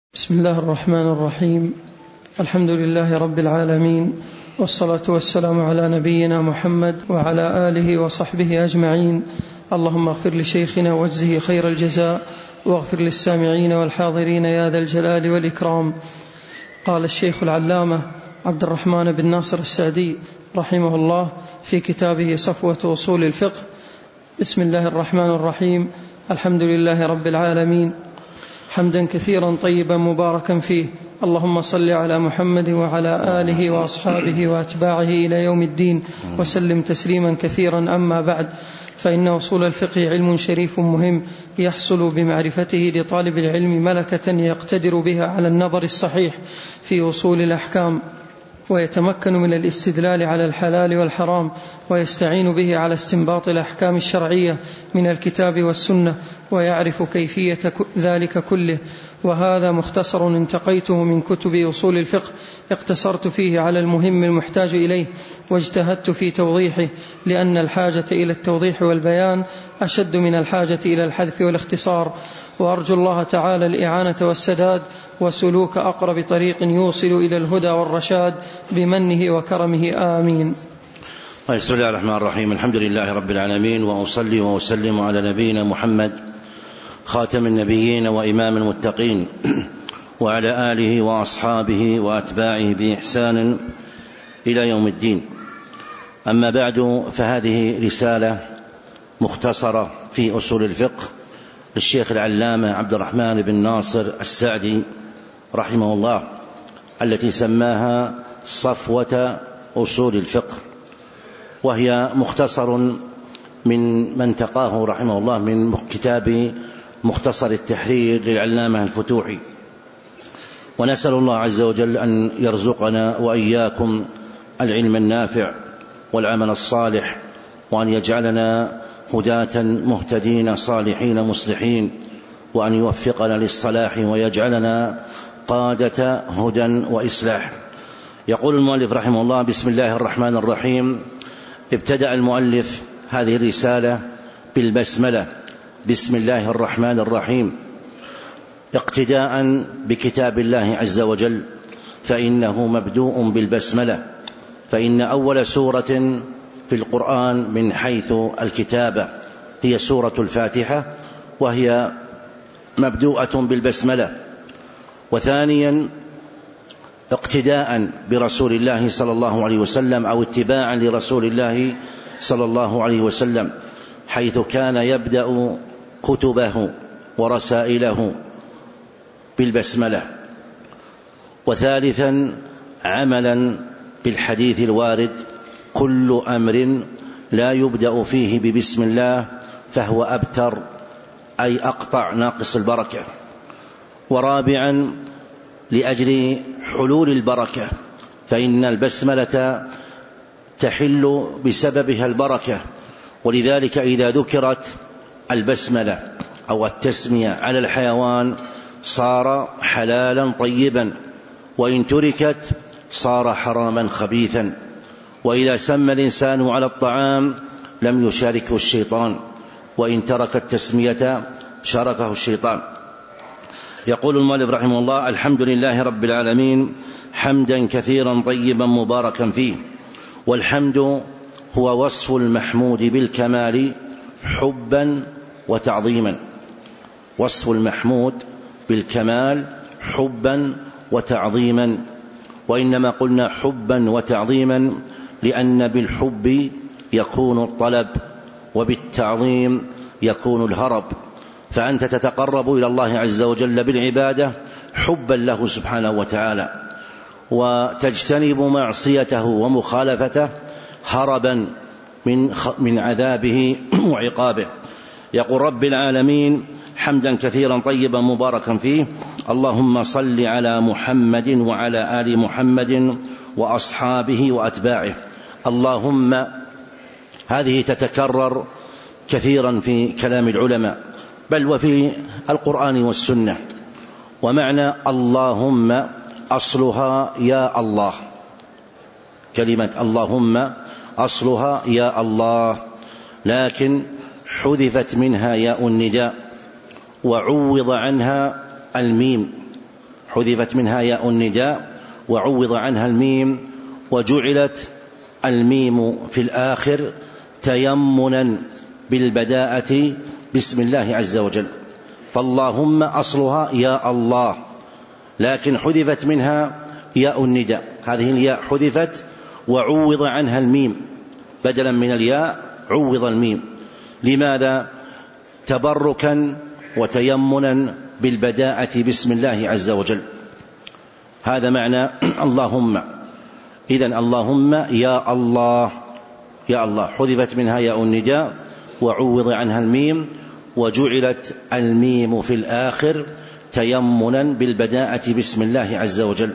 بسم الله الرحمن الرحيم. الحمد لله رب العالمين، والصلاة والسلام على نبينا محمد وعلى آله وصحبه أجمعين. اللهم اغفر لشيخنا واجزه خير الجزاء، واغفر للسامعين والحاضرين يا ذا الجلال والإكرام. قال الشيخ العلامة عبد الرحمن بن ناصر السعدي رحمه الله في كتابه صفوة أصول الفقه: بسم الله الرحمن الرحيم. الحمد لله رب العالمين، حمدا كثيرا طيبا مباركا فيه، اللهم صل على محمد وعلى آله وأصحابه وأتباعه إلى يوم الدين، وسلم تسليما كثيرا. أما بعد، فإن أصول الفقه علم شريف مهم يحصل بمعرفته لطالب العلم ملكة يقتدر بها على النظر الصحيح في أصول الأحكام، ويتمكن من الاستدلال على الحلال والحرام، ويستعين به على استنباط الأحكام الشرعية من الكتاب والسنة، ويعرف كيفية ذلك كله. وهذا مختصر انتقيته من كتب أصول الفقه، اقتصرت فيه على المهم المحتاج إليه، واجتهدت في توضيحه، لأن الحاجة إلى التوضيح والبيان أشد من الحاجة إلى الحذف والاختصار. وأرجو الله تعالى الإعانة والسداد، وسلوك أقرب طريق يوصل إلى الهدى والرشاد بمنه وكرمه، آمين. بسم الله الرحمن الرحيم. الحمد لله رب العالمين، وأصلي وأسلم على نبينا محمد خاتم النبيين وإمام المتقين، وعلى آله وأصحابه وأتباعه بإحسان إلى يوم الدين. أما بعد، فهذه رسالة مختصرة في أصول الفقه للشيخ العلامة عبد الرحمن بن ناصر السعدي رحمه الله، التي سماها صفوة أصول الفقه، وهي مختصر من منتقاه رحمه الله من كتاب مختصر التحرير للعلامة الفتوحي. ونسأل الله عز وجل أن يرزقنا وإياكم العلم النافع والعمل الصالح، وأن يجعلنا هداة مهتدين صالحين مصلحين، وأن يوفقنا للصلاح ويجعلنا قادة هدى وإصلاح. يقول المؤلف رحمه الله: بسم الله الرحمن الرحيم. ابتدأ المؤلف هذه الرسالة بالبسملة، بسم الله الرحمن الرحيم، اقتداء بكتاب الله عز وجل، فإنه مبدوء بالبسملة، فإن أول سورة في القرآن من حيث الكتابة هي سورة الفاتحة، وهي مبدوءة بالبسملة. وثانيا، اقتداء برسول الله صلى الله عليه وسلم، أو اتباعا لرسول الله صلى الله عليه وسلم، حيث كان يبدأ كتبه ورسائله بالبسملة. وثالثا، عملا بالحديث الوارد: كل أمر لا يبدأ فيه ببسم الله فهو أبتر، أي أقطع ناقص البركة. ورابعا، لأجل حلول البركة، فإن البسملة تحل بسببها البركة، ولذلك إذا ذكرت البسملة أو التسمية على الحيوان صار حلالا طيبا، وإن تركت صار حراما خبيثا. وإذا سمى الإنسان على الطعام لم يشاركه الشيطان، وإن ترك التسمية شاركه الشيطان. يقول المؤلف رحمه الله: الحمد لله رب العالمين، حمدا كثيرا طيبا مباركا فيه. والحمد هو وصف المحمود بالكمال حبا وتعظيما، وصف المحمود بالكمال حبا وتعظيما. وإنما قلنا حبا وتعظيما لأن بالحب يكون الطلب، وبالتعظيم يكون الهرب. فأنت تتقرب إلى الله عز وجل بالعبادة حبا له سبحانه وتعالى، وتجتنب معصيته ومخالفته هربا من عذابه وعقابه. يقول: رب العالمين، حمدا كثيرا طيبا مباركا فيه، اللهم صل على محمد وعلى آل محمد وأصحابه وأتباعه. اللهم هذه تتكرر كثيرا في كلام العلماء، بل وفي القرآن والسنة. ومعنى اللهم أصلها يا الله، كلمة اللهم أصلها يا الله، لكن حذفت منها ياء النداء وعوض عنها الميم، حذفت منها ياء النداء وعوض عنها الميم، وجعلت الميم في الآخر تيمنا بالبداءة بسم الله عز وجل. فاللهم أصلها يا الله، لكن حذفت منها ياء النداء، هذه الياء حذفت وعوض عنها الميم، بدلا من الياء عوض الميم. لماذا؟ تبركا وتيمنا بالبداءة بسم الله عز وجل. هذا معنى اللهم. إذن اللهم يا الله، يا الله حذفت منها ياء النداء وعوض عنها الميم، وجعلت الميم في الآخر تيمنا بالبداءة بسم الله عز وجل.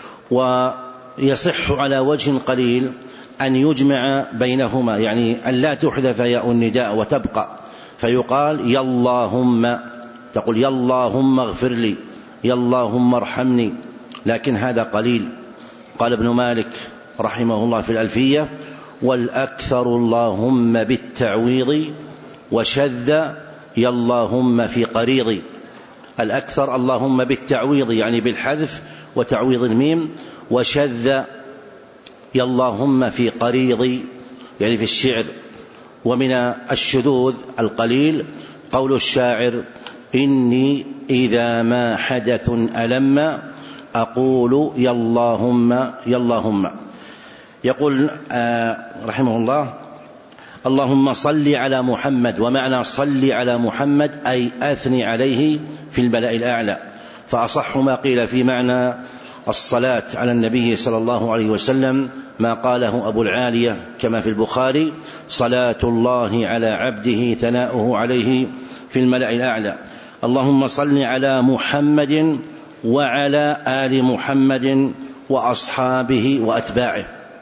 ويصح على وجه قليل أن يجمع بينهما، يعني أن لا تحذف ياء النداء وتبقى، فيقال يا اللهم، تقول يا اللهم اغفر لي، يا اللهم ارحمني، لكن هذا قليل. قال ابن مالك رحمه الله في الألفية: والأكثر اللهم بالتعويض، وشذ يا اللهم في قريض. الأكثر اللهم بالتعويض يعني بالحذف وتعويض الميم، وشذ يا اللهم في قريض يعني في الشعر. ومن الشذوذ القليل قول الشاعر: إني إذا ما حدث ألم أقول يا اللهم يا اللهم. يقول رحمه الله: اللهم صل على محمد. ومعنى صل على محمد أي أثني عليه في الملأ الأعلى. فأصح ما قيل في معنى الصلاة على النبي صلى الله عليه وسلم ما قاله أبو العالية كما في البخاري: صلاة الله على عبده ثناؤه عليه في الملأ الأعلى. اللهم صل على محمد وعلى آل محمد وأصحابه وأتباعه.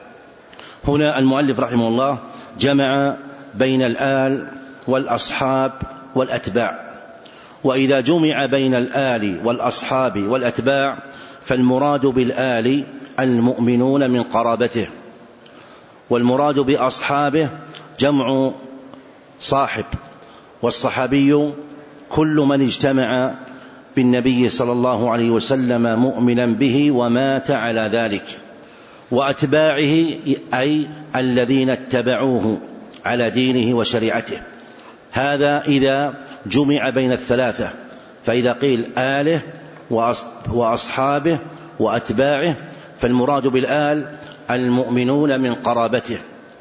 هنا المؤلف رحمه الله جمع بين الآل والأصحاب والأتباع. وإذا جمع بين الآل والأصحاب والأتباع فالمراد بالآل المؤمنون من قرابته، والمراد بأصحابه جمع صاحب، والصحابي كل من اجتمع بالنبي صلى الله عليه وسلم مؤمنا به ومات على ذلك. وأتباعه أي الذين اتبعوه على دينه وشريعته. هذا إذا جمع بين الثلاثة، فإذا قيل آله وأصحابه وأتباعه فالمراد بالآل المؤمنون من قرابته،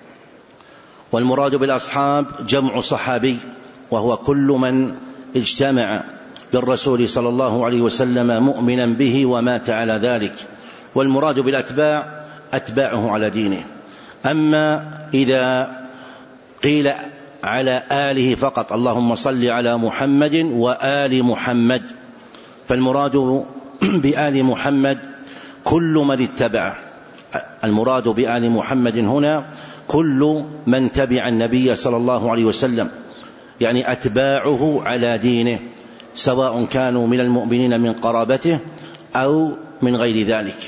والمراد بالأصحاب جمع صحابي، وهو كل من اجتمع بالرسول صلى الله عليه وسلم مؤمنا به ومات على ذلك. والمراد بالأتباع أتباعه على دينه. أما إذا قيل على آله فقط اللهم صل على محمد وآل محمد فالمراد بآل محمد كل من اتبعه. المراد بآل محمد هنا كل من تبع النبي صلى الله عليه وسلم، يعني أتباعه على دينه، سواء كانوا من المؤمنين من قرابته أو من غير ذلك.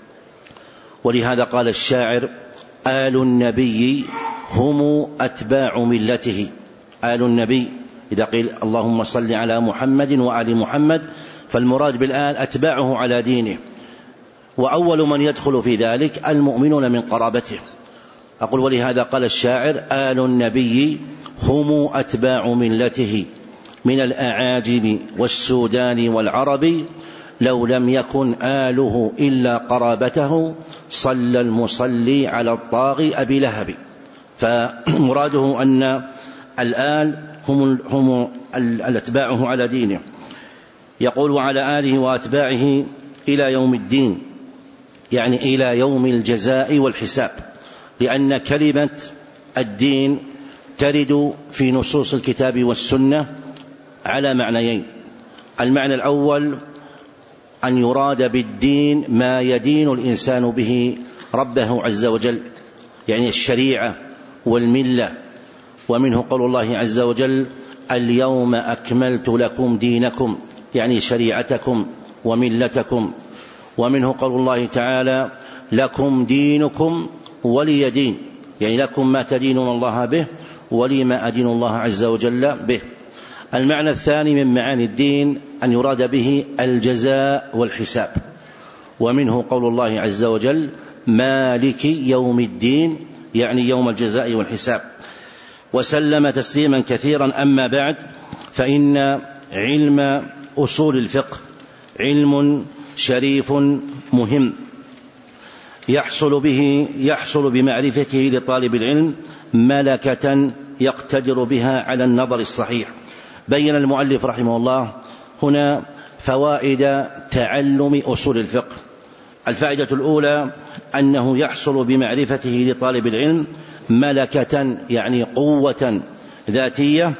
ولهذا قال الشاعر: آل النبي هم أتباع ملته. آل النبي إذا قيل اللهم صل على محمد وآل محمد فالمراد بالآل أتباعه على دينه، وأول من يدخل في ذلك المؤمنون من قرابته. أقول: ولهذا قال الشاعر: آل النبي هم أتباع ملته من الأعاجم والسودان والعرب، لو لم يكن آله إلا قرابته صلى المصلي على الطاغي أبي لهب. فمراده أن الآل هم الأتباعه على دينه. يقول: وعلى آله وأتباعه إلى يوم الدين، يعني إلى يوم الجزاء والحساب، لأن كلمة الدين ترد في نصوص الكتاب والسنة على معنيين. المعنى الأول أن يراد بالدين ما يدين الإنسان به ربه عز وجل، يعني الشريعة والملة. ومنه قول الله عز وجل: اليوم أكملت لكم دينكم، يعني شريعتكم وملتكم. ومنه قول الله تعالى: لكم دينكم ولي دين، يعني لكم ما تدينون الله به ولي ما أدين الله عز وجل به. المعنى الثاني من معاني الدين أن يراد به الجزاء والحساب، ومنه قول الله عز وجل مالك يوم الدين، يعني يوم الجزاء والحساب. وسلم تسليما كثيرا. أما بعد، فإن علم أصول الفقه علم شريف مهم يحصل بمعرفته لطالب العلم ملكة يقتدر بها على النظر الصحيح. بين المؤلف رحمه الله هنا فوائد تعلم أصول الفقه. الفائدة الأولى أنه يحصل بمعرفته لطالب العلم ملكة، يعني قوة ذاتية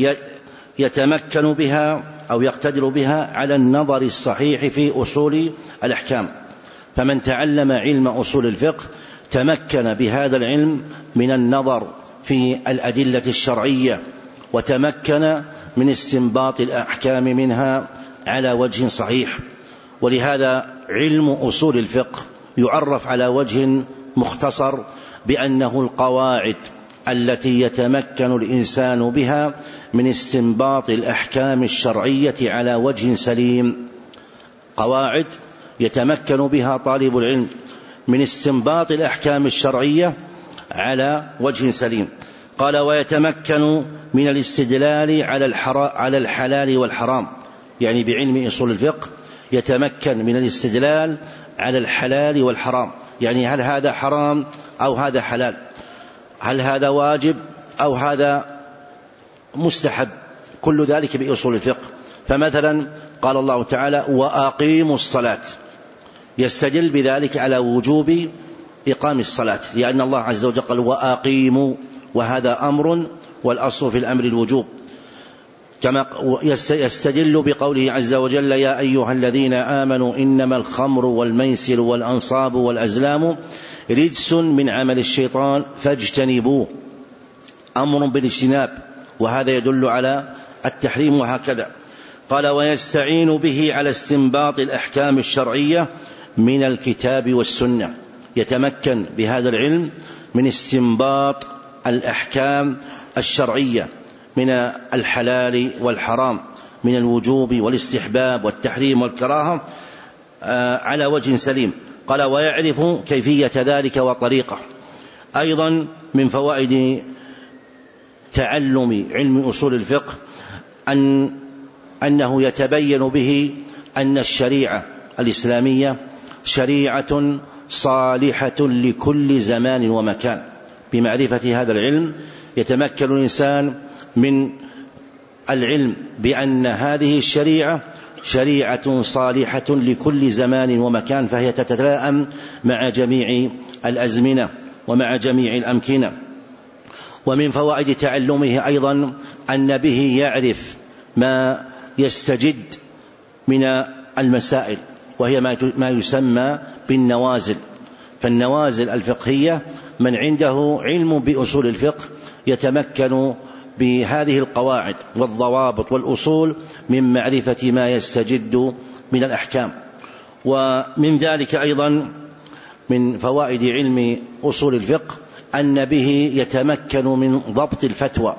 يتمكن بها أو يقتدر بها على النظر الصحيح في أصول الأحكام. فمن تعلم علم أصول الفقه تمكن بهذا العلم من النظر في الأدلة الشرعية، وتمكن من استنباط الأحكام منها على وجه صحيح. ولهذا علم أصول الفقه يعرف على وجه مختصر بأنه القواعد التي يتمكن الإنسان بها من استنباط الأحكام الشرعية على وجه سليم. قواعد يتمكن بها طالب العلم من استنباط الأحكام الشرعية على وجه سليم. قال ويتمكن من الاستدلال على الحلال والحرام، يعني بعلم أصول الفقه يتمكن من الاستدلال على الحلال والحرام، يعني هل هذا حرام أو هذا حلال، هل هذا واجب أو هذا مستحب، كل ذلك بأصول الفقه. فمثلا قال الله تعالى وأقيموا الصلاة، يستدل بذلك على وجوب إقام الصلاة، لأن الله عز وجل قال وأقيموا، وهذا أمر والأصل في الأمر الوجوب. كما يستدل بقوله عز وجل يا أيها الذين آمنوا إنما الخمر والميسر والأنصاب والأزلام رجس من عمل الشيطان فاجتنبوه، أمر بالاجتناب، وهذا يدل على التحريم. وهكذا قال ويستعين به على استنباط الأحكام الشرعية من الكتاب والسنة، يتمكن بهذا العلم من استنباط الأحكام الشرعية من الحلال والحرام، من الوجوب والاستحباب والتحريم والكراهة على وجه سليم. قال ويعرف كيفية ذلك وطريقه. أيضا من فوائد تعلم علم أصول الفقه أنه يتبين به أن الشريعة الإسلامية شريعة صالحة لكل زمان ومكان. بمعرفة هذا العلم يتمكن الإنسان من العلم بأن هذه الشريعة شريعة صالحة لكل زمان ومكان، فهي تتلائم مع جميع الأزمنة ومع جميع الأمكنة. ومن فوائد تعلمه أيضا أن به يعرف ما يستجد من المسائل، وهي ما يسمى بالنوازل. فالنوازل الفقهية من عنده علم بأصول الفقه يتمكن بهذه القواعد والضوابط والأصول من معرفة ما يستجد من الأحكام. ومن ذلك أيضا من فوائد علم أصول الفقه أن به يتمكن من ضبط الفتوى.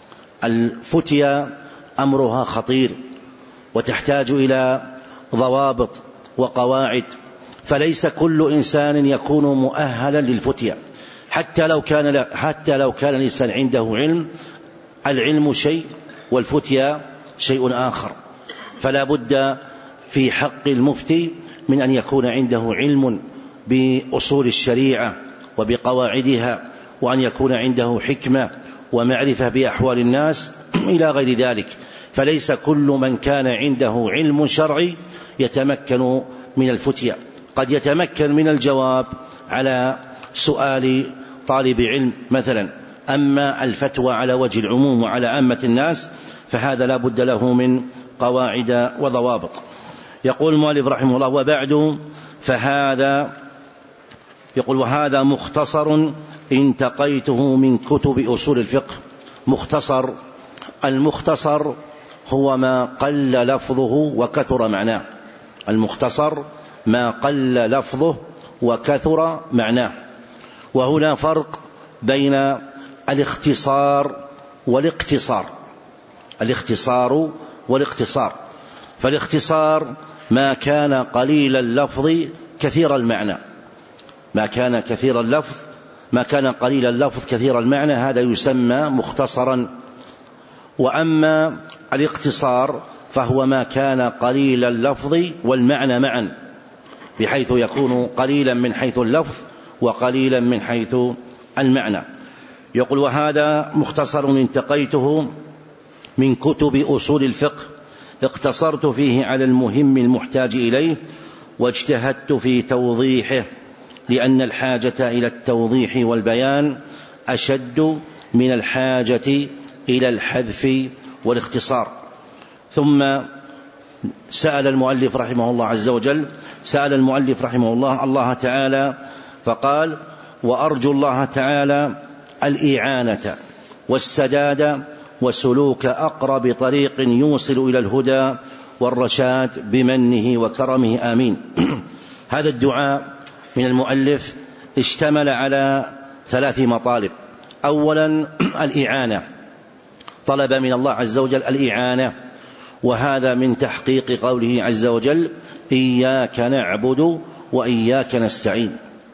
الفتيا أمرها خطير وتحتاج إلى ضوابط وقواعد، فليس كل إنسان يكون مؤهلا للفتيا حتى لو كان الإنسان عنده علم. العلم شيء والفتيا شيء آخر، فلا بد في حق المفتي من أن يكون عنده علم بأصول الشريعة وبقواعدها، وأن يكون عنده حكمة ومعرفة بأحوال الناس إلى غير ذلك. فليس كل من كان عنده علم شرعي يتمكن من الفتيا. قد يتمكن من الجواب على سؤال طالب علم مثلا، أما الفتوى على وجه العموم وعلى عامة الناس فهذا لا بد له من قواعد وضوابط. يقول المؤلف رحمه الله وبعد فهذا، يقول وهذا مختصر انتقيته من كتب أصول الفقه. مختصر، المختصر هو ما قل لفظه وكثر معناه. المختصر ما قل لفظه وكثر معناه. وهنا فرق بين الاختصار والاقتصار. الاختصار والاقتصار. فالاختصار ما كان قليل اللفظ كثير المعنى، ما كان قليل اللفظ كثير المعنى، هذا يسمى مختصرا. وأما الاقتصار فهو ما كان قليل اللفظ والمعنى معا، بحيث يكون قليلا من حيث اللفظ وقليلا من حيث المعنى. يقول: وهذا مختصر انتقيته من كتب أصول الفقه، اقتصرت فيه على المهم المحتاج إليه، واجتهدت في توضيحه، لأن الحاجة إلى التوضيح والبيان أشد من الحاجة إلى الحذف والاختصار. ثم سأل المؤلف رحمه الله الله تعالى فقال: وأرجو الله تعالى الإعانة والسداد وسلوك أقرب طريق يوصل إلى الهدى والرشاد بمنه وكرمه، آمين. هذا الدعاء من المؤلف اشتمل على 3 مطالب. أولا الإعانة، طلب من الله عز وجل الإعانة، وهذا من تحقيق قوله عز وجل: إياك نعبد وإياك نستعين.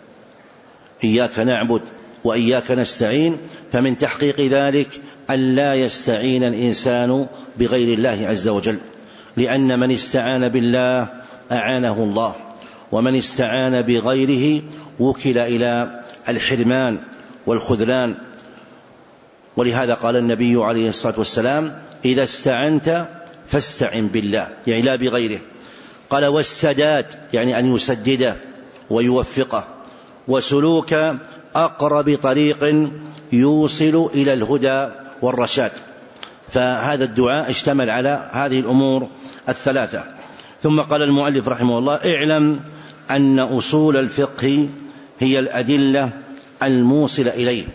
إياك نعبد وإياك نستعين، فمن تحقيق ذلك أن لا يستعين الإنسان بغير الله عز وجل، لأن من استعان بالله أعانه الله، ومن استعان بغيره وكل إلى الحرمان والخذلان. ولهذا قال النبي عليه الصلاة والسلام: إذا استعنت فاستعن بالله، يعني لا بغيره. قال: والسداد، يعني أن يسدده ويوفقه، وسلوك أقرب طريق يوصل إلى الهدى والرشاد. فهذا الدعاء اشتمل على هذه الأمور 3. ثم قال المؤلف رحمه الله: اعلم أن أصول الفقه هي الأدلة الموصلة إليه.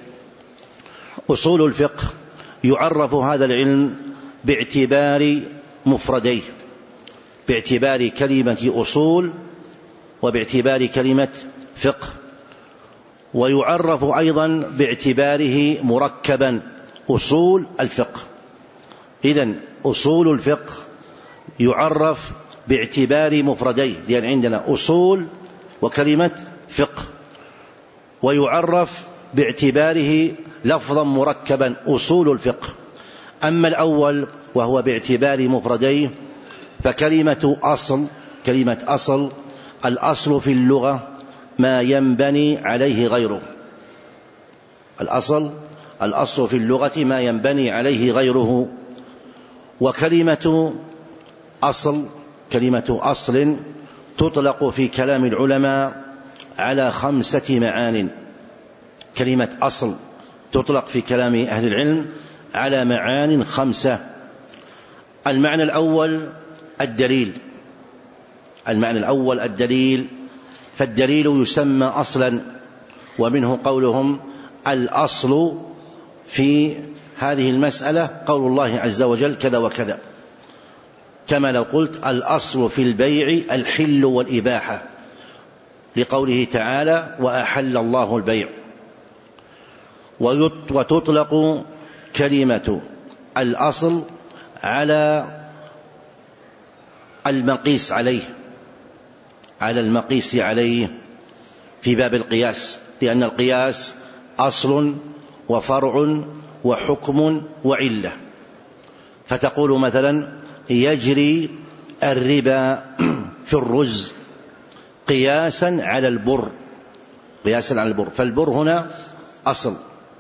أصول الفقه يعرف هذا العلم باعتبار مفرديه، باعتبار كلمة أصول وباعتبار كلمة فقه، ويعرف أيضا باعتباره مركبا، أصول الفقه. إذن أصول الفقه يعرف باعتبار مفرديه، لأن عندنا أصول وكلمة فقه، ويعرف باعتباره لفظا مركبا، أصول الفقه. أما الأول وهو باعتبار مفرديه فكلمة أصل، كلمة أصل، الأصل في اللغة ما ينبني عليه غيره. الأصل في اللغة ما ينبني عليه غيره. وكلمة أصل، كلمة أصل تطلق في كلام العلماء على 5 معان. كلمة أصل تطلق في كلام أهل العلم على معان 5. المعنى الأول الدليل، المعنى الأول الدليل، فالدليل يسمى أصلا، ومنه قولهم: الأصل في هذه المسألة قول الله عز وجل كذا وكذا، كما لو قلت: الأصل في البيع الحل والإباحة، لقوله تعالى: وأحل الله البيع. وتطلق كلمة الأصل على المقيس عليه، على المقيس عليه في باب القياس، لأن القياس أصل وفرع وحكم وعلة. فتقول مثلا: يجري الربا في الرز قياسا على البر، قياسا على البر، فالبر هنا أصل.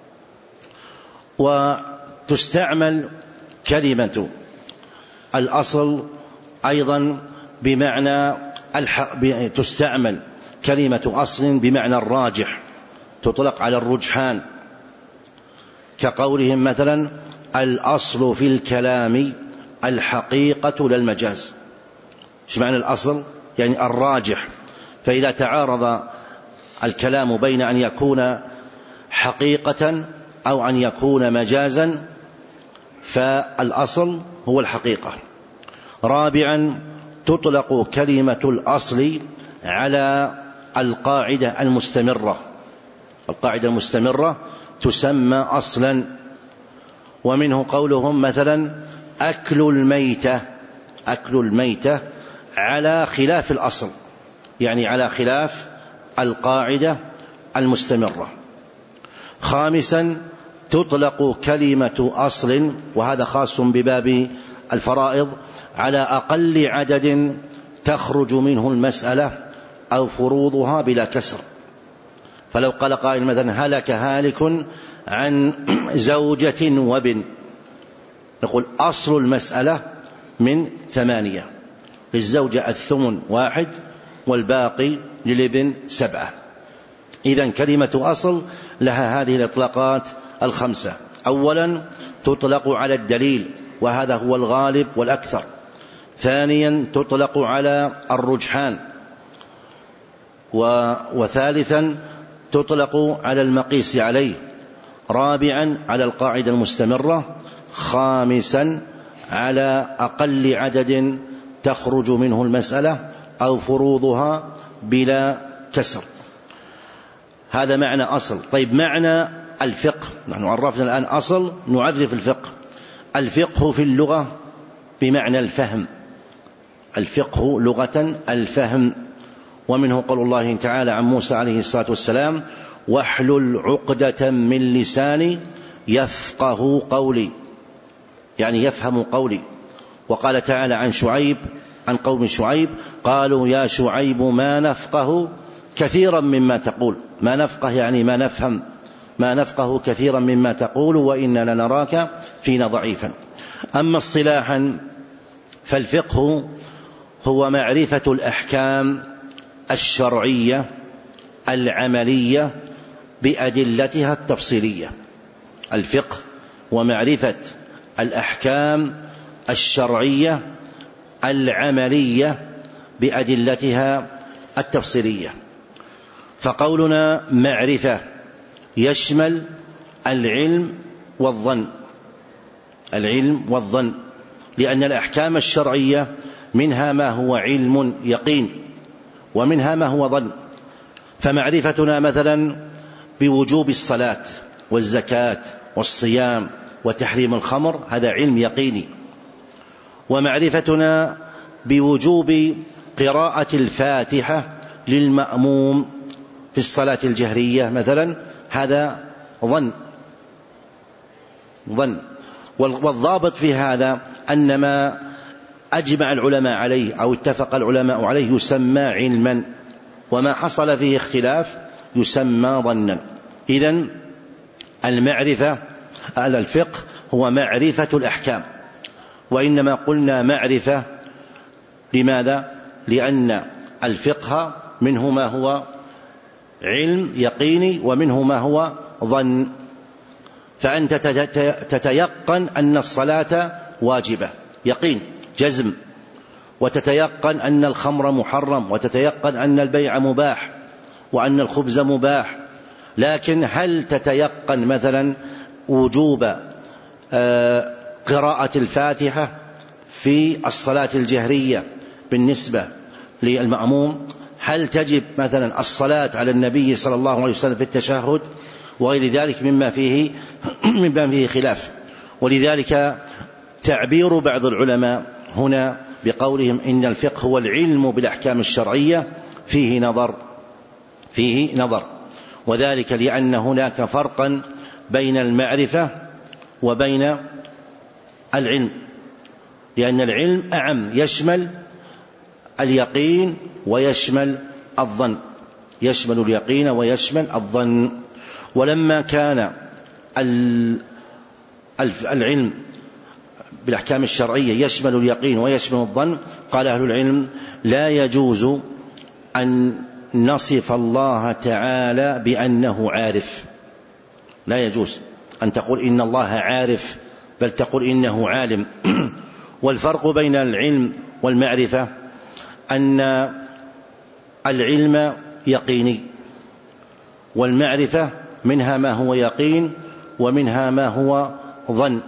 وتستعمل كلمة الأصل أيضا بمعنى تستعمل كلمة أصل بمعنى الراجح، تطلق على الرجحان، كقولهم مثلا: الأصل في الكلام الحقيقة لا المجاز. ايش معنى الأصل؟ يعني الراجح. فإذا تعارض الكلام بين أن يكون حقيقة أو أن يكون مجازا فالأصل هو الحقيقة. رابعا تطلق كلمة الأصل على القاعدة المستمرة، القاعدة المستمرة تسمى أصلا. ومنه قولهم مثلا: أكل الميتة على خلاف الأصل، يعني على خلاف القاعدة المستمرة. خامسا تطلق كلمة أصل، وهذا خاص بباب الفرائض، على أقل عدد تخرج منه المسألة أو فروضها بلا كسر. فلو قال قائل مثلا هلك هالك عن زوجة وابن، نقول أصل المسألة من 8، للزوجة الثمن 1 والباقي للابن 7. إذن كلمة أصل لها هذه الإطلاقات الخمسة. أولا تطلق على الدليل، وهذا هو الغالب والأكثر. ثانيا تطلق على الرجحان. وثالثا تطلق على المقيس عليه. رابعا على القاعدة المستمرة. خامسا على أقل عدد تخرج منه المسألة أو فروضها بلا كسر. هذا معنى أصل. طيب معنى الفقه، نحن عرفنا الآن أصل، نعرف الفقه. الفقه في اللغة بمعنى الفهم. الفقه لغة الفهم، ومنه قول الله تعالى عن موسى عليه الصلاة والسلام: واحلل عقدة من لساني يفقه قولي، يعني يفهم قولي. وقال تعالى عن شعيب، عن قوم شعيب: قالوا يا شعيب ما نفقه كثيرا مما تقول. ما نفقه يعني ما نفهم، ما نفقه كثيرا مما تقول وإنا لنراك فينا ضعيفا. أما اصطلاحا فالفقه هو معرفة الأحكام الشرعية العملية بأدلتها التفصيلية. الفقه ومعرفة الأحكام الشرعية العملية بأدلتها التفصيلية. فقولنا معرفة يشمل العلم والظن، العلم والظن، لأن الأحكام الشرعية منها ما هو علم يقين ومنها ما هو ظن. فمعرفتنا مثلا بوجوب الصلاة والزكاة والصيام وتحريم الخمر هذا علم يقيني. ومعرفتنا بوجوب قراءة الفاتحة للمأموم في الصلاة الجهرية مثلا هذا ظن. والضابط في هذا أن ما أجمع العلماء عليه أو اتفق العلماء عليه يسمى علما، وما حصل فيه اختلاف يسمى ظنا. إذن المعرفة، الفقه هو معرفة الأحكام. وإنما قلنا معرفة لماذا؟ لأن الفقه منه ما هو علم يقيني ومنه ما هو ظن. فأنت تتيقن أن الصلاة واجبة، يقين جزم، وتتيقن أن الخمر محرم، وتتيقن أن البيع مباح، وأن الخبز مباح. لكن هل تتيقن مثلا وجوب قراءة الفاتحة في الصلاة الجهرية بالنسبة للمأموم؟ هل تجب مثلا الصلاة على النبي صلى الله عليه وسلم في التشهد وغير ذلك مما فيه خلاف؟ ولذلك تعبير بعض العلماء هنا بقولهم إن الفقه هو العلم بالأحكام الشرعية فيه نظر، وذلك لأن هناك فرقا بين المعرفة وبين العلم، لأن العلم أعم، يشمل اليقين ويشمل الظن، يشمل اليقين ويشمل الظن. ولما كان العلم بالأحكام الشرعية يشمل اليقين ويشمل الظن، قال أهل العلم لا يجوز أن نصف الله تعالى بأنه عارف. لا يجوز أن تقول إن الله عارف، بل تقول إنه عالم. والفرق بين العلم والمعرفة أن العلم يقيني، والمعرفة منها ما هو يقين ومنها ما هو ظن.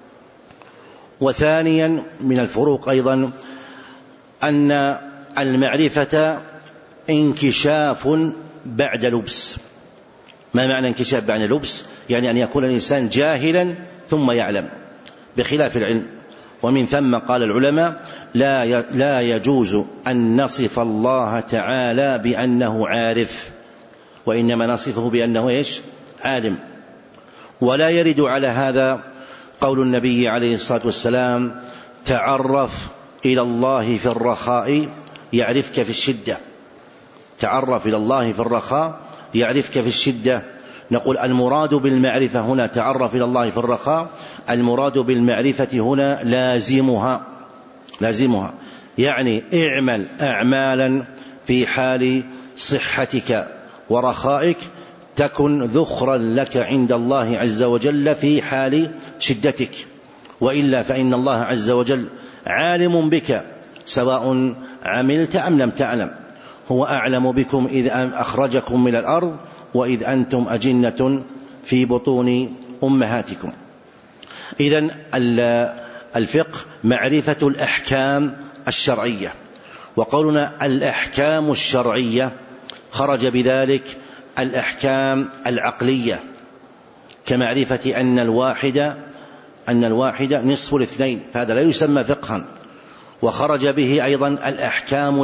وثانيا من الفروق أيضا أن المعرفة انكشاف بعد لبس. ما معنى انكشاف بعد لبس؟ يعني أن يكون الإنسان جاهلا ثم يعلم، بخلاف العلم. ومن ثم قال العلماء لا يجوز أن نصف الله تعالى بأنه عارف، وإنما نصفه بأنه عالم. ولا يرد على هذا قول النبي عليه الصلاة والسلام: تعرف إلى الله في الرخاء يعرفك في الشدة. تعرف إلى الله في الرخاء يعرفك في الشدة. نقول المراد بالمعرفة هنا تعرف إلى الله في الرخاء، المراد بالمعرفة هنا لازمها، يعني اعمل أعمالا في حال صحتك ورخائك تكن ذخرا لك عند الله عز وجل في حال شدتك، وإلا فإن الله عز وجل عالم بك سواء عملت أم لم تعلم. هو أعلم بكم إذ أخرجكم من الأرض وإذ أنتم أجنة في بطون أمهاتكم. إذن الفقه معرفة الأحكام الشرعية، وقولنا الأحكام الشرعية خرج بذلك الأحكام العقلية، كمعرفة أن الواحد نصف الاثنين، فهذا لا يسمى فقها. وخرج به أيضا الأحكام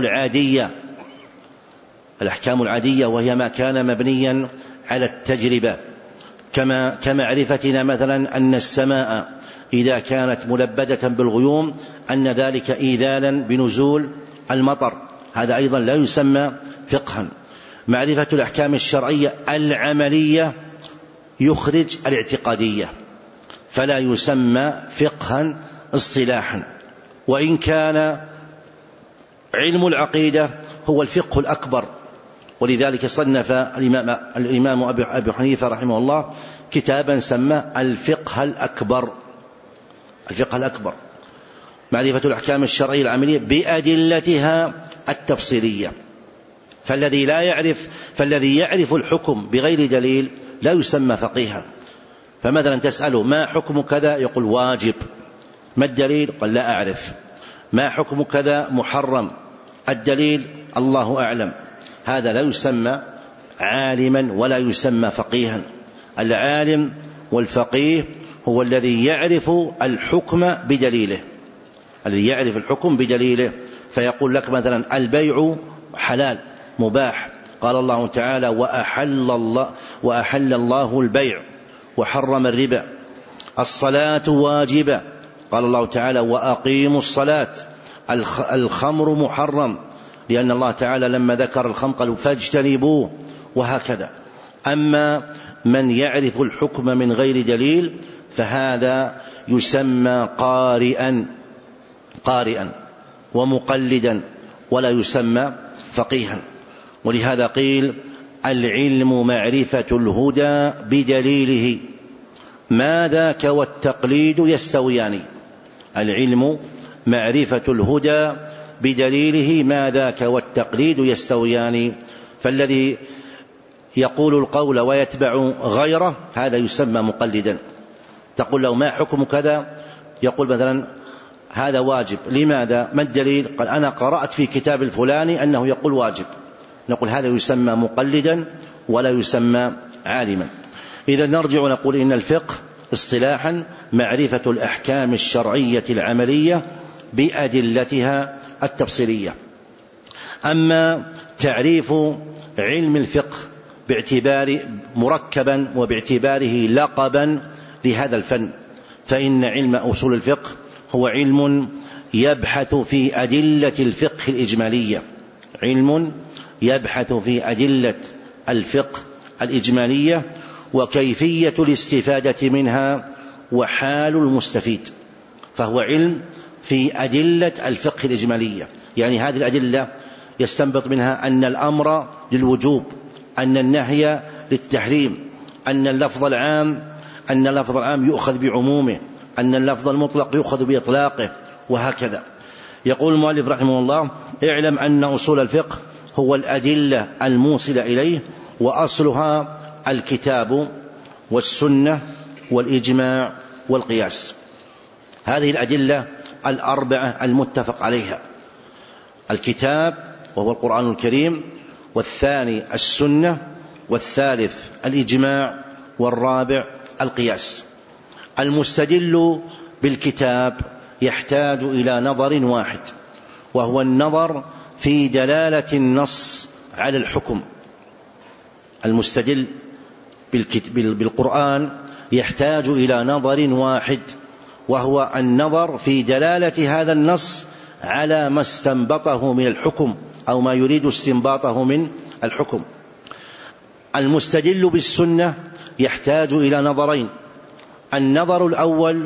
العادية وهي ما كان مبنيا على التجربة، كمعرفتنا مثلا أن السماء إذا كانت ملبدة بالغيوم أن ذلك إيذانا بنزول المطر، هذا أيضا لا يسمى فقها. معرفة الأحكام الشرعية العملية يخرج الاعتقادية، فلا يسمى فقها اصطلاحا، وإن كان علم العقيدة هو الفقه الأكبر. ولذلك صنف الإمام أبي حنيفة رحمه الله كتابا سماه الفقه الأكبر. معرفة الأحكام الشرعية العملية بأدلتها التفصيلية. فالذي يعرف الحكم بغير دليل لا يسمى فقيها. فمثلا تسأله: ما حكم كذا؟ يقول: واجب. ما الدليل؟ قال: لا أعرف. ما حكم كذا؟ محرم. الدليل؟ الله أعلم. هذا لا يسمى عالما ولا يسمى فقيها. العالم والفقيه هو الذي يعرف الحكم بدليله، فيقول لك مثلا: البيع حلال مباح، قال الله تعالى: وأحل الله البيع وحرم الربا. الصلاة واجبة، قال الله تعالى: وأقيموا الصلاة. الخمر محرم، لأن الله تعالى لما ذكر الخمر قال: فاجتنبوه، وهكذا. أما من يعرف الحكم من غير دليل فهذا يسمى قارئا ومقلدا، ولا يسمى فقيها. ولهذا قيل: العلم معرفة الهدى بدليله، ما ذاك والتقليد يستويان. العلم معرفة الهدى بدليله، ما ذاك والتقليد يستويان. فالذي يقول القول ويتبع غيره هذا يسمى مقلدا. تقول له: ما حكم كذا؟ يقول مثلا: هذا واجب. لماذا؟ ما الدليل؟ قال: أنا قرأت في كتاب الفلاني أنه يقول واجب. نقول: هذا يسمى مقلدا ولا يسمى عالما. إذا نرجع نقول: إن الفقه اصطلاحا معرفة الأحكام الشرعية العملية بأدلتها التفصيلية. أما تعريف علم الفقه باعتبار مركبا وباعتباره لقبا لهذا الفن، فإن علم أصول الفقه هو علم يبحث في أدلة الفقه الإجمالية، علم يبحث في أدلة الفقه الإجمالية وكيفية الاستفادة منها وحال المستفيد. فهو علم في أدلة الفقه الإجمالية، يعني هذه الأدلة يستنبط منها أن الأمر للوجوب، أن النهي للتحريم، أن اللفظ العام يؤخذ بعمومه، أن اللفظ المطلق يؤخذ بإطلاقه، وهكذا. يقول المؤلف رحمه الله: اعلم أن أصول الفقه هو الأدلة الموصلة إليه، وأصلها الكتاب والسنة والإجماع والقياس. هذه الأدلة الأربعة المتفق عليها: الكتاب وهو القرآن الكريم، والثاني السنة، والثالث الإجماع، والرابع القياس. المستدل بالكتاب يحتاج إلى نظر واحد، وهو النظر في دلالة النص على الحكم. المستدل بالقرآن يحتاج إلى نظر واحد، وهو النظر في دلالة هذا النص على ما استنبطه من الحكم أو ما يريد استنباطه من الحكم. المستدل بالسنة يحتاج إلى نظرين: النظر الأول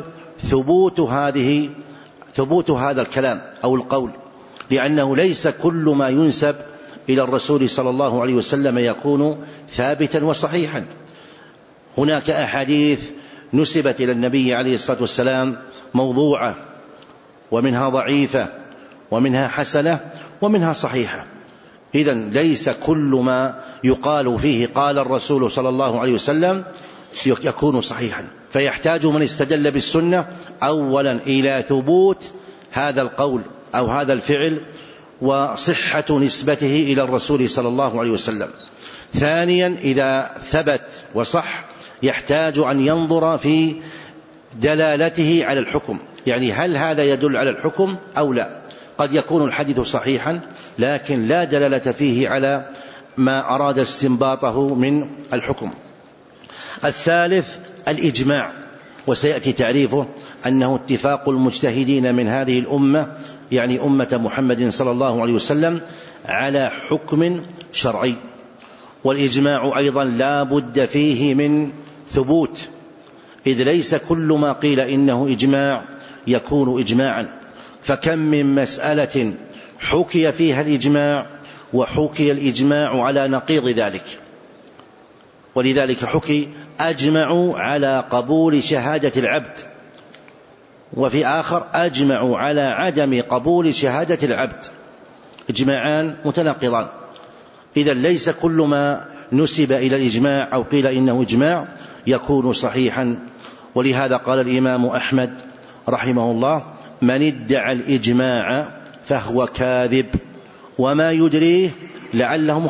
ثبوت هذا الكلام أو القول، لأنه ليس كل ما ينسب إلى الرسول صلى الله عليه وسلم يكون ثابتا وصحيحا. هناك أحاديث نسبت إلى النبي عليه الصلاة والسلام موضوعة، ومنها ضعيفة، ومنها حسنة، ومنها صحيحة. إذن ليس كل ما يقال فيه قال الرسول صلى الله عليه وسلم يكون صحيحا، فيحتاج من استدل بالسنة أولا إلى ثبوت هذا القول أو هذا الفعل وصحة نسبته إلى الرسول صلى الله عليه وسلم. ثانيا إذا ثبت وصح يحتاج أن ينظر في دلالته على الحكم، يعني هل هذا يدل على الحكم أو لا. قد يكون الحديث صحيحا لكن لا دلالة فيه على ما أراد استنباطه من الحكم. الثالث الإجماع، وسيأتي تعريفه أنه اتفاق المجتهدين من هذه الأمة، يعني أمة محمد صلى الله عليه وسلم، على حكم شرعي. والإجماع أيضا لا بد فيه من ثبوت، إذ ليس كل ما قيل إنه إجماع يكون إجماعا، فكم من مسألة حكي فيها الإجماع وحكي الإجماع على نقيض ذلك. ولذلك حكي أجمعوا على قبول شهادة العبد، وفي آخر أجمعوا على عدم قبول شهادة العبد، إجماعان متناقضان. إذا ليس كل ما نسب إلى الإجماع أو قيل إنه إجماع يكون صحيحا. ولهذا قال الإمام أحمد رحمه الله: من ادعى الإجماع فهو كاذب وما يدريه لعلهم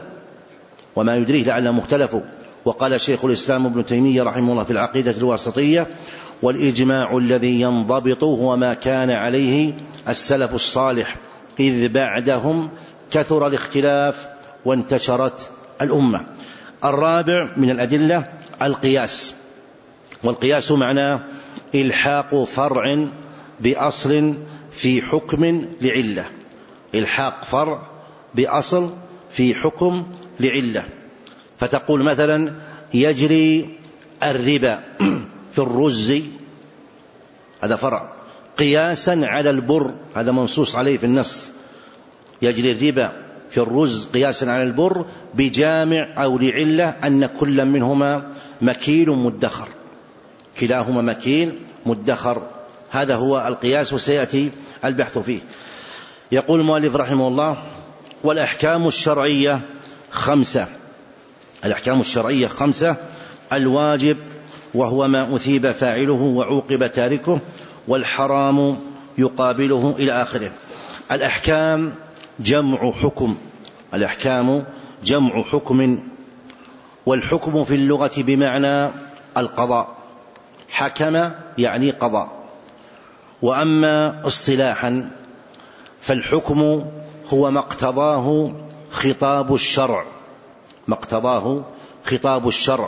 اختلفوا. وقال شيخ الإسلام ابن تيمية رحمه الله في العقيدة الواسطية: والإجماع الذي ينضبط هو ما كان عليه السلف الصالح، إذ بعدهم كثر الاختلاف وانتشرت الأمة. الرابع من الأدلة القياس، والقياس معناه إلحاق فرع بأصل في حكم لعلة، إلحاق فرع بأصل في حكم لعلة. فتقول مثلا: يجري الربا في الرز، هذا فرع، قياسا على البر، هذا منصوص عليه في النص، يجري الربا في الرز قياسا على البر بجامع أو لعلة أن كل منهما مكيل مدخر، كلاهما مكيل مدخر. هذا هو القياس، وسيأتي البحث فيه. يقول المؤلف رحمه الله: والأحكام الشرعية 5. الأحكام الشرعية 5: الواجب وهو ما أثيب فاعله وعوقب تاركه، والحرام يقابله إلى آخره. الأحكام جمع حكم، الأحكام جمع حكم، والحكم في اللغة بمعنى القضاء، حكم يعني قضاء. وأما اصطلاحا فالحكم هو ما اقتضاه خطاب الشرع، ما اقتضاه خطاب الشرع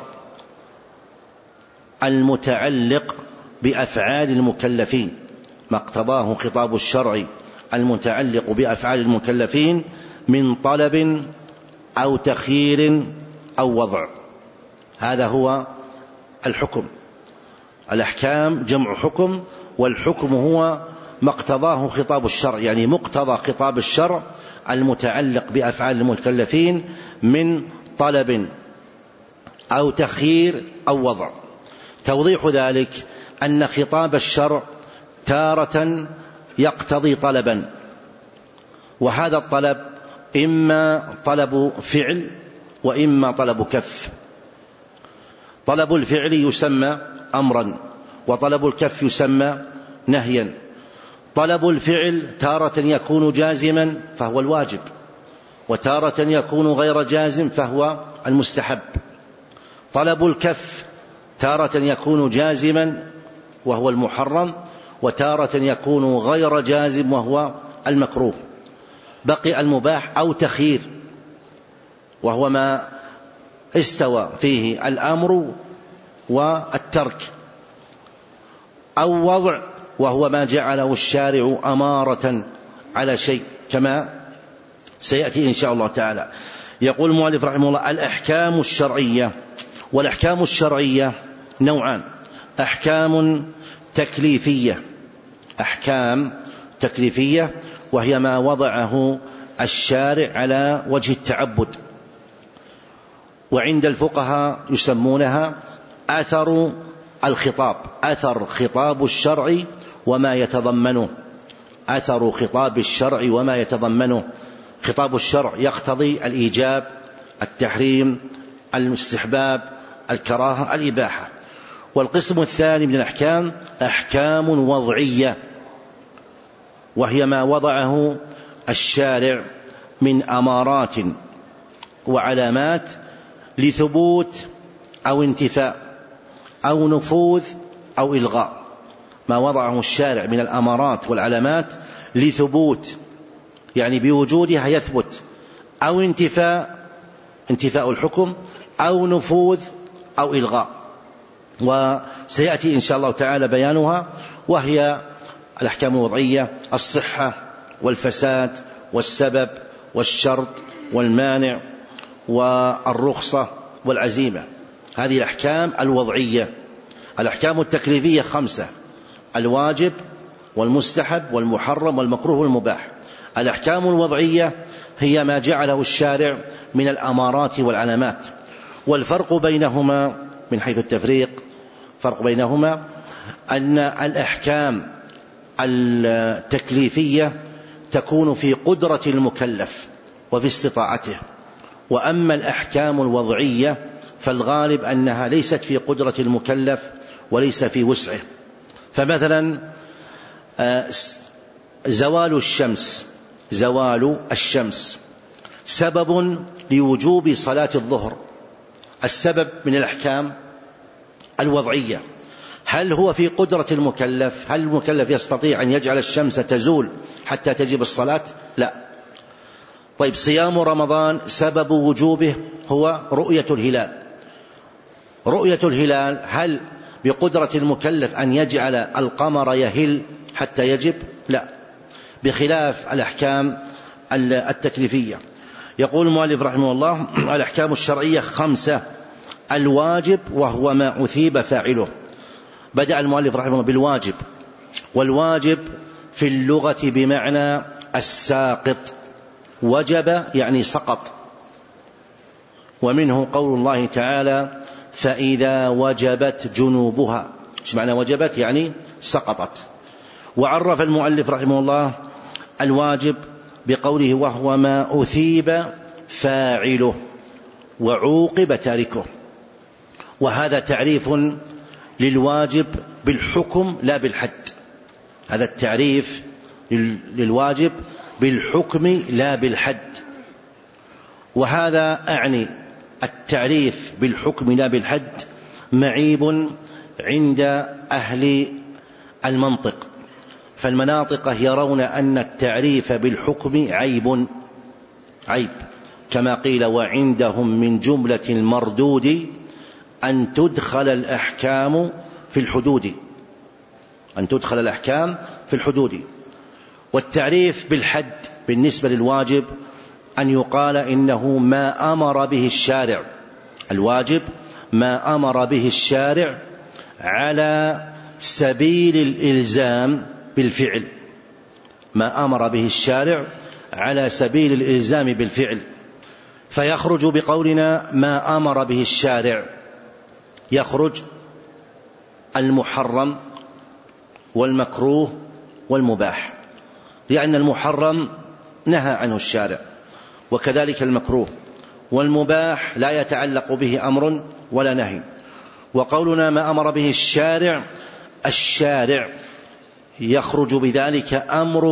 المتعلق بأفعال المكلفين، ما اقتضاه خطاب الشرع المتعلق بأفعال المكلفين من طلب أو تخيير أو وضع. هذا هو الحكم. الأحكام جمع حكم، والحكم هو ما اقتضاه خطاب الشرع، يعني مقتضى خطاب الشرع المتعلق بأفعال المكلفين من طلب أو تخيير أو وضع. توضيح ذلك أن خطاب الشرع تارة يقتضي طلبا، وهذا الطلب إما طلب فعل وإما طلب كف. طلب الفعل يسمى أمرا، وطلب الكف يسمى نهيا. طلب الفعل تارة يكون جازما فهو الواجب، وتارة يكون غير جازم فهو المستحب. طلب الكف تارة يكون جازما وهو المحرم، وتارة يكون غير جازم وهو المكروه. بقي المباح أو تخيير، وهو ما استوى فيه الأمر والترك، أو وضع، وهو ما جعله الشارع أمارة على شيء كما سيأتي إن شاء الله تعالى. يقول المؤلف رحمه الله: الأحكام الشرعية. والأحكام الشرعية نوعان: أحكام تكليفية، أحكام تكليفية وهي ما وضعه الشارع على وجه التعبد، وعند الفقهاء يسمونها أثر الخطاب، أثر خطاب الشرع وما يتضمنه، أثر خطاب الشرع وما يتضمنه. خطاب الشرع يقتضي الإيجاب، التحريم، الاستحباب، الكراهة، الإباحة. والقسم الثاني من الأحكام أحكام وضعية، وهي ما وضعه الشارع من أمارات وعلامات لثبوت أو انتفاء أو نفوذ أو إلغاء. ما وضعه الشارع من الأمارات والعلامات لثبوت، يعني بوجودها يثبت، أو انتفاء الحكم، أو نفوذ أو إلغاء. وسيأتي إن شاء الله تعالى بيانها. وهي الأحكام الوضعية: الصحة والفساد والسبب والشرط والمانع والرخصة والعزيمة. هذه الأحكام الوضعية. الأحكام التكليفية 5: الواجب والمستحب والمحرم والمكروه والمباح. الأحكام الوضعية هي ما جعله الشارع من الأمارات والعلامات. والفرق بينهما من حيث التفريق، فرق بينهما أن الأحكام التكليفية تكون في قدرة المكلف وفي استطاعته، وأما الأحكام الوضعية فالغالب أنها ليست في قدرة المكلف وليس في وسعه. فمثلا زوال الشمس سبب لوجوب صلاة الظهر، السبب من الأحكام الوضعية. هل هو في قدرة المكلف؟ هل المكلف يستطيع أن يجعل الشمس تزول حتى تجب الصلاة؟ لا. طيب، صيام رمضان سبب وجوبه هو رؤية الهلال. رؤية الهلال هل بقدرة المكلف أن يجعل القمر يهل حتى يجب؟ لا، بخلاف الأحكام التكليفية. يقول المؤلف رحمه الله: الأحكام الشرعية 5: الواجب وهو ما أثيب فاعله. بدأ المؤلف رحمه الله بالواجب، والواجب في اللغة بمعنى الساقط، وجب يعني سقط. ومنه قول الله تعالى: فإذا وجبت جنوبها. ايش معنى وجبت؟ يعني سقطت. وعرف المؤلف رحمه الله الواجب بقوله: وهو ما أثيب فاعله وعوقب تاركه. وهذا تعريف للواجب بالحكم لا بالحد. هذا التعريف للواجب بالحكم لا بالحد. وهذا أعني التعريف بالحكم لا بالحد معيب عند أهل المنطق، فالمناطق يرون أن التعريف بالحكم عيب، كما قيل: وعندهم من جملة المردود أن تدخل الأحكام في الحدود، أن تدخل الأحكام في الحدود. والتعريف بالحد بالنسبة للواجب أن يقال إنه ما أمر به الشارع. الواجب ما أمر به الشارع على سبيل الإلزام بالفعل، ما أمر به الشارع على سبيل الإلزام بالفعل. فيخرج بقولنا ما أمر به الشارع، يخرج المحرم والمكروه والمباح، لأن المحرم نهى عنه الشارع، وكذلك المكروه. والمباح لا يتعلق به أمر ولا نهي. وقولنا ما أمر به الشارع يخرج بذلك أمر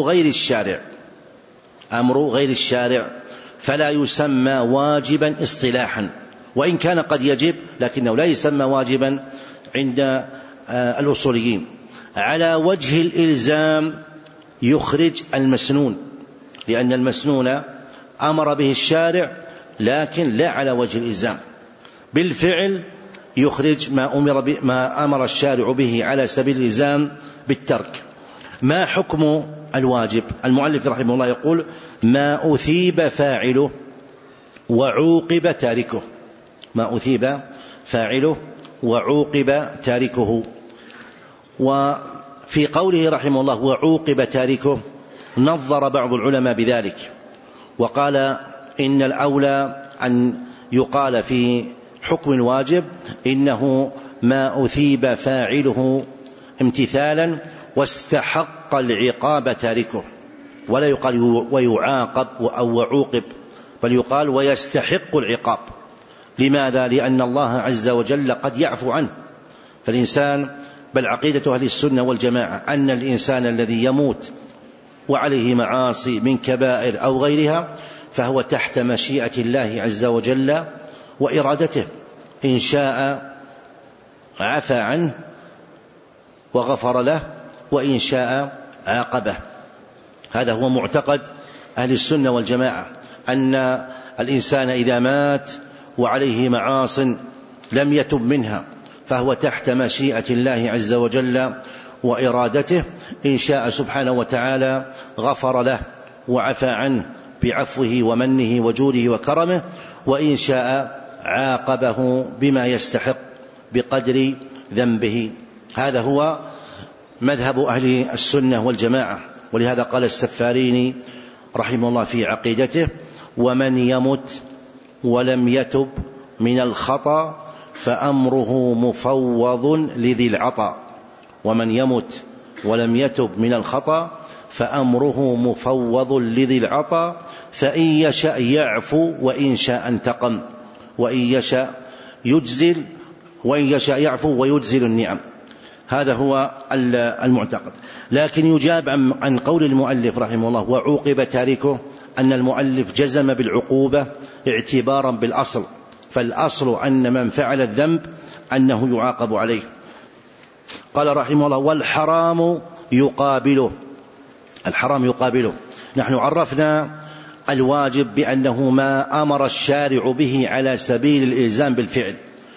غير الشارع، فلا يسمى واجبا اصطلاحا، وإن كان قد يجب، لكنه لا يسمى واجبا عند الأصوليين على وجه الإلزام يخرج المسنون، لأن المسنون أمر به الشارع لكن لا على وجه الإلزام. بالفعل يخرج ما أمر الشارع به على سبيل الإلزام بالترك. ما حكم الواجب؟ المؤلف رحمه الله يقول: ما أثيب فاعله وعوقب تاركه. ما أثيب فاعله وعوقب تاركه. وفي قوله رحمه الله وعوقب تاركه نظر بعض العلماء بذلك وقال إن الأولى أن يقال في حكم الواجب إنه ما أثيب فاعله امتثالا واستحق العقاب تاركه، ولا يقال ويعاقب أو وعوقب، بل يقال ويستحق العقاب. لماذا؟ لأن الله عز وجل قد يعفو عنه. فالإنسان، بل عقيدة أهل السنة والجماعة أن الإنسان الذي يموت وعليه معاصي من كبائر أو غيرها فهو تحت مشيئة الله عز وجل وإرادته، إن شاء عفى عنه وغفر له، وإن شاء عاقبه. هذا هو معتقد أهل السنة والجماعة، أن الإنسان إذا مات وعليه معاص لم يتب منها فهو تحت مشيئة الله عز وجل وإرادته، إن شاء سبحانه وتعالى غفر له وعفى عنه بعفوه ومنه وجوده وكرمه، وإن شاء عاقبه بما يستحق بقدر ذنبه. هذا هو مذهب أهل السنة والجماعة. ولهذا قال السفاريني رحمه الله في عقيدته: ومن يمت ولم يتب من الخطأ فأمره مفوض لذي العطا. ومن يمت ولم يتب من الخطأ فأمره مفوض لذي العطا، فإن يشاء يعفو وإن شاء انتقم، وإن يشاء يجزل وإن يشاء يعفو ويجزل النعم. هذا هو المعتقد. لكن يجاب عن قول المؤلف رحمه الله وعوقب تاركه أن المؤلف جزم بالعقوبة اعتبارا بالأصل، فالأصل أن من فعل الذنب أنه يعاقب عليه. قال رحمه الله: والحرام يقابله. الحرام يقابله. نحن عرفنا الواجب بأنه ما أمر الشارع به على سبيل الإلزام بالفعل.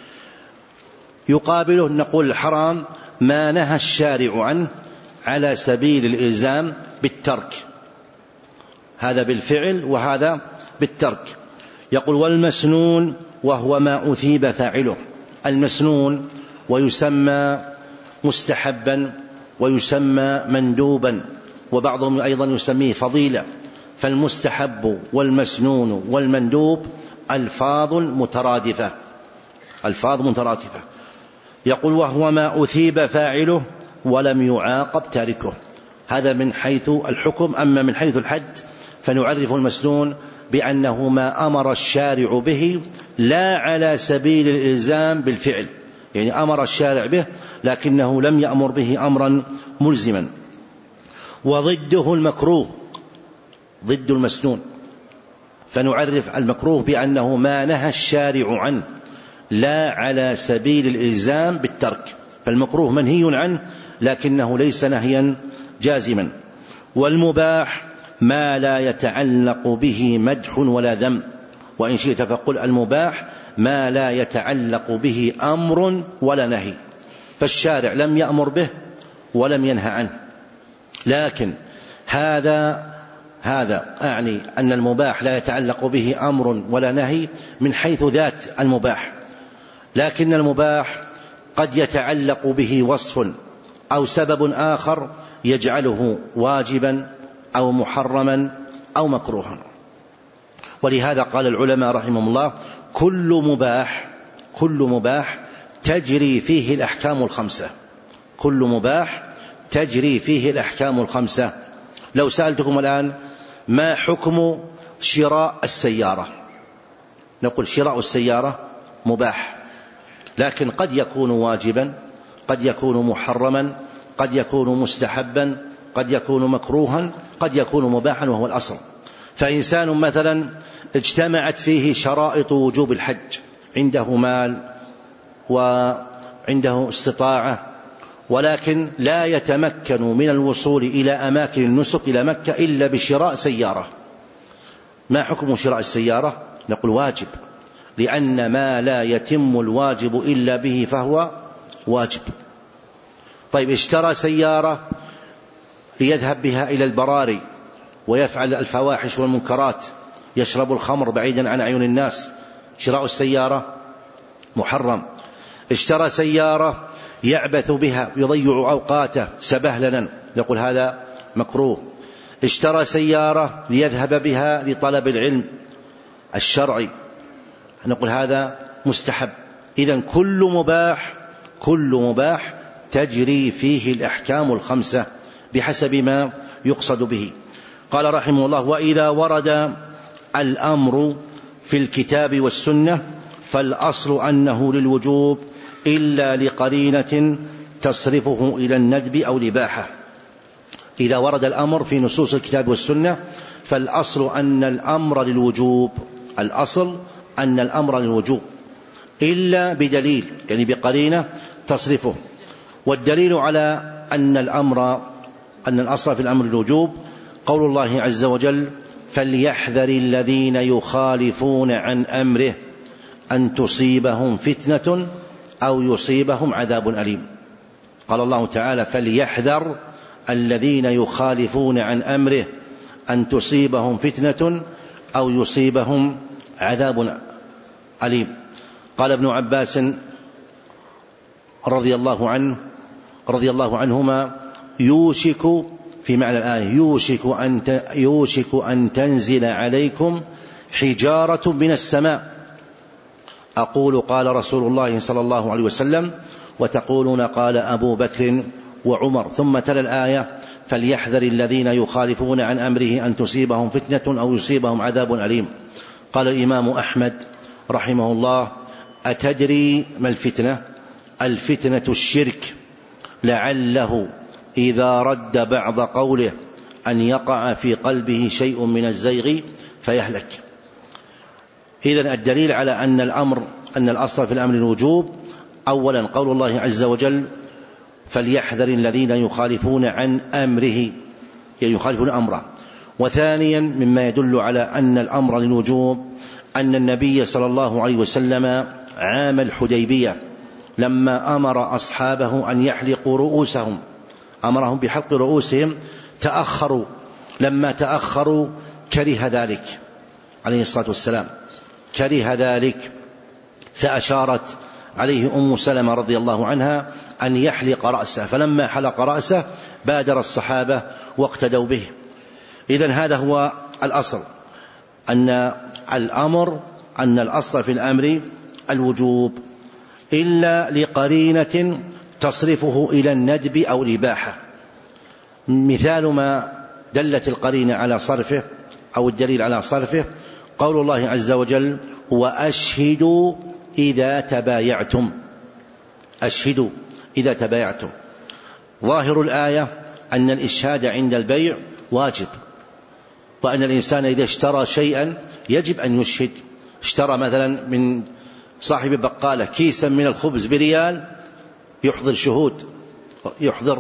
يقابله نقول الحرام ما نهى الشارع عنه على سبيل الإلزام بالترك، هذا بالفعل وهذا بالترك. يقول: والمسنون وهو ما أثيب فاعله. المسنون ويسمى مستحبا ويسمى مندوبا، وبعضهم أيضا يسميه فضيلة. فالمستحب والمسنون والمندوب ألفاظ مترادفة، ألفاظ مترادفة. يقول: وهو ما أثيب فاعله ولم يعاقب تاركه. هذا من حيث الحكم. أما من حيث الحد فنعرف المسنون بأنه ما أمر الشارع به لا على سبيل الإلزام بالفعل، يعني أمر الشارع به لكنه لم يأمر به أمرا ملزما. وضده المكروه، ضد المسنون. فنعرف المكروه بأنه ما نهى الشارع عنه لا على سبيل الإلزام بالترك، فالمكروه منهي عنه لكنه ليس نهيا جازما. والمباح ما لا يتعلق به مدح ولا ذم، وإن شئت فقل المباح ما لا يتعلق به أمر ولا نهي، فالشارع لم يأمر به ولم ينهى عنه. لكن هذا أعني أن المباح لا يتعلق به أمر ولا نهي من حيث ذات المباح، لكن المباح قد يتعلق به وصف أو سبب آخر يجعله واجبا أو محرما أو مكروها. ولهذا قال العلماء رحمهم الله: كل مباح تجري فيه الأحكام الخمسة. كل مباح تجري فيه الأحكام الخمسة. لو سألتكم الآن ما حكم شراء السيارة، نقول شراء السيارة مباح، لكن قد يكون واجبا، قد يكون محرما، قد يكون مستحبا، قد يكون مكروها، قد يكون مباحا وهو الأصل. فإنسان مثلا اجتمعت فيه شرائط وجوب الحج، عنده مال وعنده استطاعة ولكن لا يتمكن من الوصول إلى أماكن النسك إلى مكة إلا بشراء سيارة. ما حكم شراء السيارة؟ نقول واجب، لأن ما لا يتم الواجب إلا به فهو واجب. طيب، اشترى سيارة ليذهب بها إلى البراري ويفعل الفواحش والمنكرات، يشرب الخمر بعيدا عن أعين الناس، شراء السيارة محرم. اشترى سيارة يعبث بها يضيع أوقاته سبهللا، يقول هذا مكروه. اشترى سيارة ليذهب بها لطلب العلم الشرعي، نقول هذا مستحب. إذن كل مباح تجري فيه الأحكام الخمسة بحسب ما يقصد به. قال رحمه الله: وإذا ورد الأمر في الكتاب والسنة فالأصل أنه للوجوب إلا لقرينة تصرفه إلى الندب أو الإباحة. إذا ورد الأمر في نصوص الكتاب والسنة فالأصل أن الأمر للوجوب، الأصل أن الأمر للوجوب إلا بدليل، يعني بقرينة تصرفه. والدليل على أن الأصل في الأمر للوجوب قول الله عز وجل: فليحذر الذين يخالفون عن أمره أن تصيبهم فتنة أو يصيبهم عذاب أليم. قال الله تعالى: فليحذر الذين يخالفون عن أمره أن تصيبهم فتنة أو يصيبهم عذاب أليم. قال ابن عباس رضي الله عنهما: يوشك، في معنى الآية، يوشك أن تنزل عليكم حجارة من السماء، أقول قال رسول الله صلى الله عليه وسلم، وتقولون قال أبو بكر وعمر. ثم تلا الآية: فليحذر الذين يخالفون عن أمره أن تصيبهم فتنة أو يصيبهم عذاب أليم. قال الإمام أحمد رحمه الله: أتدري ما الفتنة؟ الفتنة الشرك، لعله إذا رد بعض قوله أن يقع في قلبه شيء من الزيغ فيهلك. إذن الدليل على أن الأصل في الأمر الوجوب: أولا قول الله عز وجل: فليحذر الذين يخالفون عن أمره، يعني يخالفون أمره. وثانيا مما يدل على أن الأمر للوجوب أن النبي صلى الله عليه وسلم عام الحديبية لما أمر أصحابه أن يحلقوا رؤوسهم، أمرهم بحلق رؤوسهم، تأخروا، لما تأخروا كره ذلك عليه الصلاة والسلام، كره ذلك، فأشارت عليه أم سلمة رضي الله عنها أن يحلق رأسه، فلما حلق رأسه بادر الصحابة واقتدوا به. إذن هذا هو الأصل، أن الأصل في الأمر الوجوب إلا لقرينة تصرفه إلى الندب أو الإباحة. مثال ما دلت القرينة على صرفه أو الدليل على صرفه قول الله عز وجل: وأشهدوا إذا تبايعتم. أشهدوا إذا تبايعتم. ظاهر الآية أن الإشهاد عند البيع واجب، وأن الإنسان إذا اشترى شيئا يجب أن يشهد. اشترى مثلا من صاحب بقالة كيسا من الخبز بريال، يحضر شهود، يحضر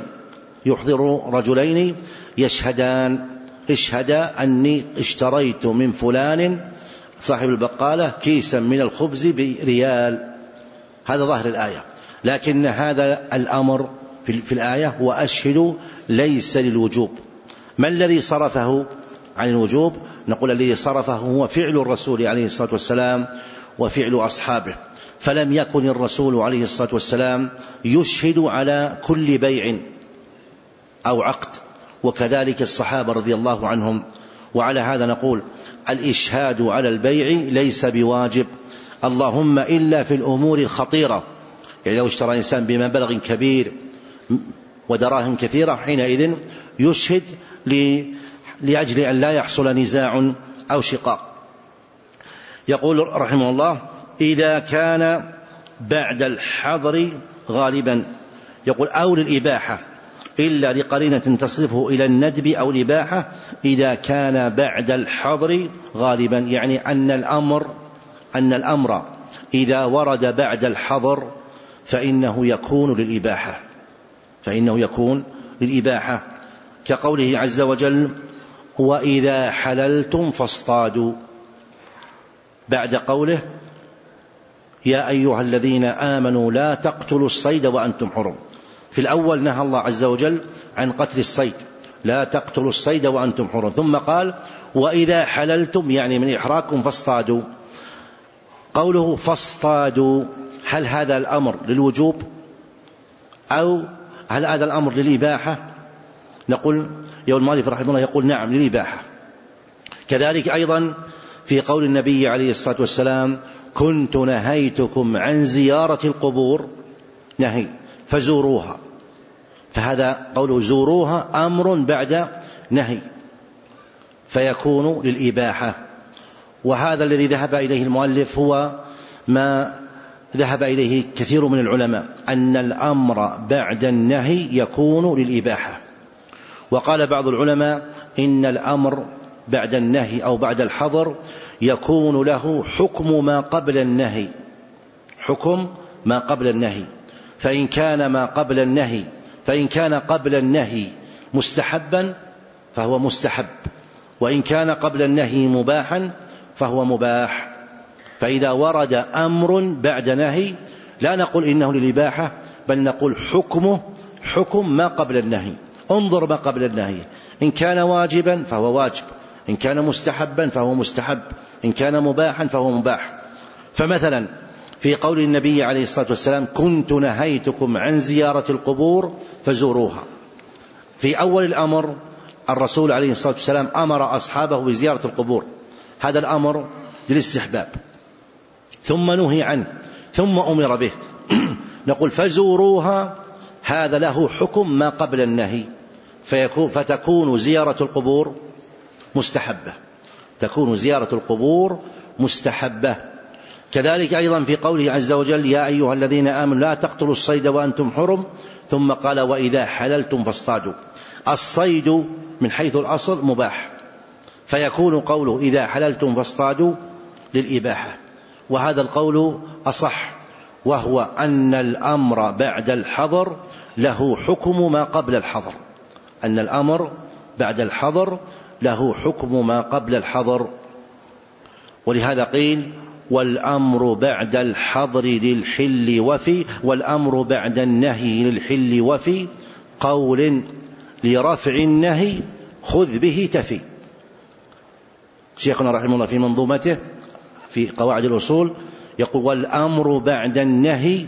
رجلين يشهدان: اشهدا أني اشتريت من فلان صاحب البقالة كيسا من الخبز بريال. هذا ظاهر الآية، لكن هذا الأمر في الآية وأشهدوا ليس للوجوب. ما الذي صرفه عن الوجوب؟ نقول الذي صرفه هو فعل الرسول عليه الصلاة والسلام وفعل أصحابه، فلم يكن الرسول عليه الصلاة والسلام يشهد على كل بيع أو عقد، وكذلك الصحابة رضي الله عنهم. وعلى هذا نقول الإشهاد على البيع ليس بواجب، اللهم إلا في الأمور الخطيرة، يعني لو اشترى إنسان بمبلغ كبير ودراهم كثيرة حينئذ يشهد لأجل أن لا يحصل نزاع أو شقاق. يقول رحمه الله: إذا كان بعد الحظر غالبا، يقول أو للإباحة إلا لقرينة تصرفه إلى الندب أو الإباحة إذا كان بعد الحظر غالبا، يعني أن الأمر إذا ورد بعد الحظر فإنه يكون للإباحة، فإنه يكون للإباحة، كقوله عز وجل: وإذا حللتم فاصطادوا، بعد قوله: يا أيها الذين آمنوا لا تقتلوا الصيد وأنتم حرم. في الأول نهى الله عز وجل عن قتل الصيد، لا تقتلوا الصيد وأنتم حرم، ثم قال: وإذا حللتم يعني من إحراقكم فاصطادوا. قوله فاصطادوا، هل هذا الأمر للوجوب أو هل هذا الأمر للإباحة؟ نقول يا المؤلف رحمه الله يقول نعم للإباحة. كذلك أيضا في قول النبي عليه الصلاة والسلام: كنت نهيتكم عن زيارة القبور نهي فزوروها، فهذا قوله زوروها أمر بعد نهي فيكون للإباحة. وهذا الذي ذهب إليه المؤلف هو ما ذهب إليه كثير من العلماء، أن الأمر بعد النهي يكون للإباحة. وقال بعض العلماء إن الأمر بعد النهي أو بعد الحظر يكون له حكم ما قبل النهي، حكم ما قبل النهي، فإن كان قبل النهي مستحبا فهو مستحب، وإن كان قبل النهي مباحا فهو مباح. فإذا ورد أمر بعد نهي لا نقول إنه للإباحة، بل نقول حكمه حكم ما قبل النهي. انظر ما قبل النهي، إن كان واجبا فهو واجب، إن كان مستحبا فهو مستحب، إن كان مباحا فهو مباح. فمثلا في قول النبي عليه الصلاة والسلام: كنت نهيتكم عن زيارة القبور فزوروها، في أول الأمر الرسول عليه الصلاة والسلام أمر أصحابه بزيارة القبور، هذا الأمر للاستحباب، ثم نهي عنه، ثم أمر به نقول فزوروها، هذا له حكم ما قبل النهي، فتكون زيارة القبور مستحبة، تكون زيارة القبور مستحبة. كذلك أيضا في قوله عز وجل: يا أيها الذين آمنوا لا تقتلوا الصيد وأنتم حرم، ثم قال: وإذا حللتم فاصطادوا. الصيد من حيث الأصل مباح، فيكون قوله إذا حللتم فاصطادوا للإباحة، وهذا القول أصح، وهو أن الأمر بعد الحظر له حكم ما قبل الحظر، أن الأمر بعد الحظر له حكم ما قبل الحظر. ولهذا قيل: والأمر بعد الحظر للحل وفي، والأمر بعد النهي للحل وفي، قول لرفع النهي خذ به تفي. شيخنا رحمه الله في منظومته في قواعد الأصول يقول: والأمر بعد النهي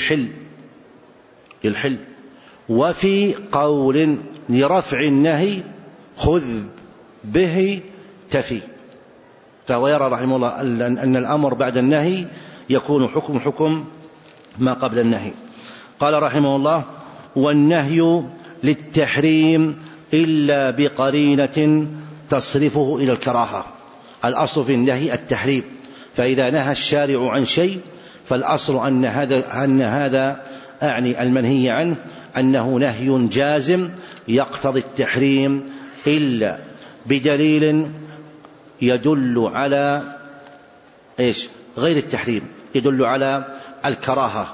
للحل وفي قول لرفع النهي خذ به تفي. فهو يرى رحمه الله أن الأمر بعد النهي يكون حكم ما قبل النهي. قال رحمه الله: والنهي للتحريم إلا بقرينة تصرفه إلى الكراهة. الأصل في النهي التحريم، فإذا نهى الشارع عن شيء فالأصل أن هذا أعني المنهي عنه أنه نهي جازم يقتضي التحريم، إلا بدليل يدل على غير التحريم، يدل على الكراهة.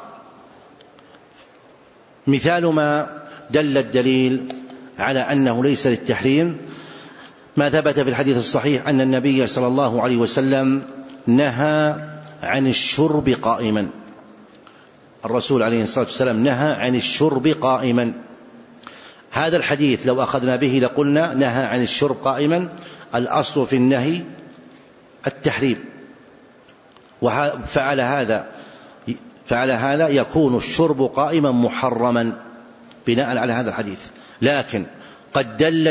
مثال ما دل الدليل على أنه ليس للتحريم ما ثبت في الحديث الصحيح أن النبي صلى الله عليه وسلم نهى عن الشرب قائما. الرسول عليه الصلاة والسلام نهى عن الشرب قائما. هذا الحديث لو أخذنا به لقلنا نهى عن الشرب قائما، الأصل في النهي التحريم، فعلى هذا يكون الشرب قائما محرما بناء على هذا الحديث. لكن قد دل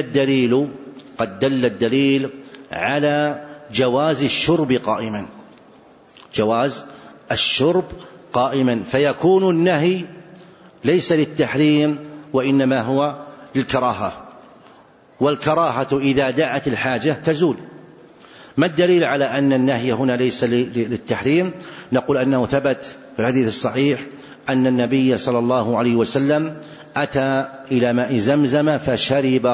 الدليل على جواز الشرب قائما، جواز الشرب قائما، فيكون النهي ليس للتحريم وإنما هو للكراهة، والكراهة إذا دعت الحاجة تزول. ما الدليل على أن النهي هنا ليس للتحريم؟ نقول أنه ثبت في الحديث الصحيح أن النبي صلى الله عليه وسلم أتى إلى ماء زمزم فشرب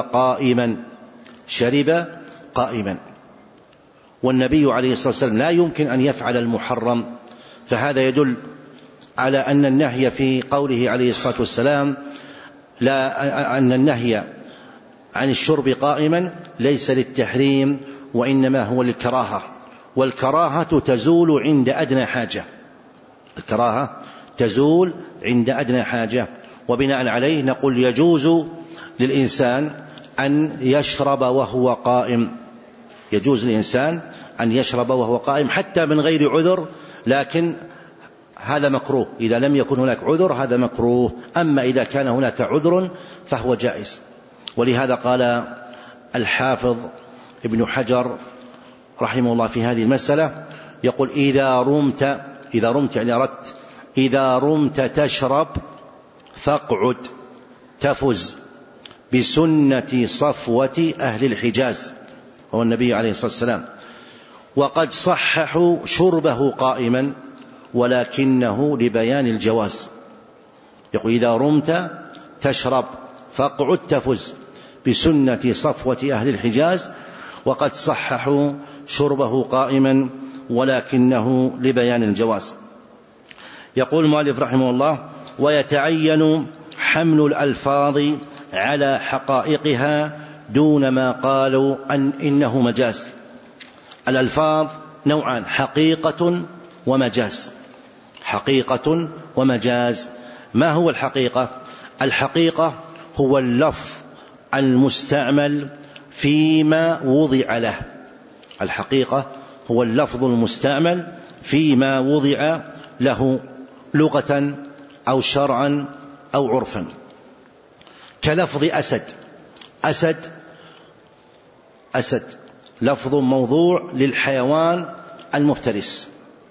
قائما، والنبي عليه الصلاة والسلام لا يمكن أن يفعل المحرم، فهذا يدل على أن النهي في قوله عليه الصلاة والسلام لا أن النهي عن الشرب قائما ليس للتحريم، وإنما هو للكراهة، والكراهة تزول عند أدنى حاجة، الكراهة تزول عند أدنى حاجة. وبناء عليه نقول يجوز للإنسان أن يشرب وهو قائم، يجوز للإنسان أن يشرب وهو قائم حتى من غير عذر، لكن هذا مكروه. إذا لم يكن هناك عذر هذا مكروه، أما إذا كان هناك عذر فهو جائز. ولهذا قال الحافظ ابن حجر رحمه الله في هذه المسألة، يقول إذا رمت يعني أردت، إذا رمت تشرب فاقعد تفز بسنة صفوة أهل الحجاز، هو النبي عليه الصلاة والسلام، وقد صححوا شربه قائما ولكنه لبيان الجواز. يقول إذا رمت تشرب فاقعد تفز بسنة صفوة أهل الحجاز، وقد صححوا شربه قائما ولكنه لبيان الجواز. يقول المؤلف رحمه الله: ويتعين حمل الألفاظ على حقائقها دون ما قالوا إنه مجاز. الألفاظ نوعان: حقيقة ومجاز، حقيقة ومجاز. ما هو الحقيقة؟ الحقيقة هو اللفظ المستعمل فيما وضع له، الحقيقة هو اللفظ المستعمل فيما وضع له لغة أو شرعا أو عرفا، كلفظ أسد. أسد لفظ موضوع للحيوان المفترس،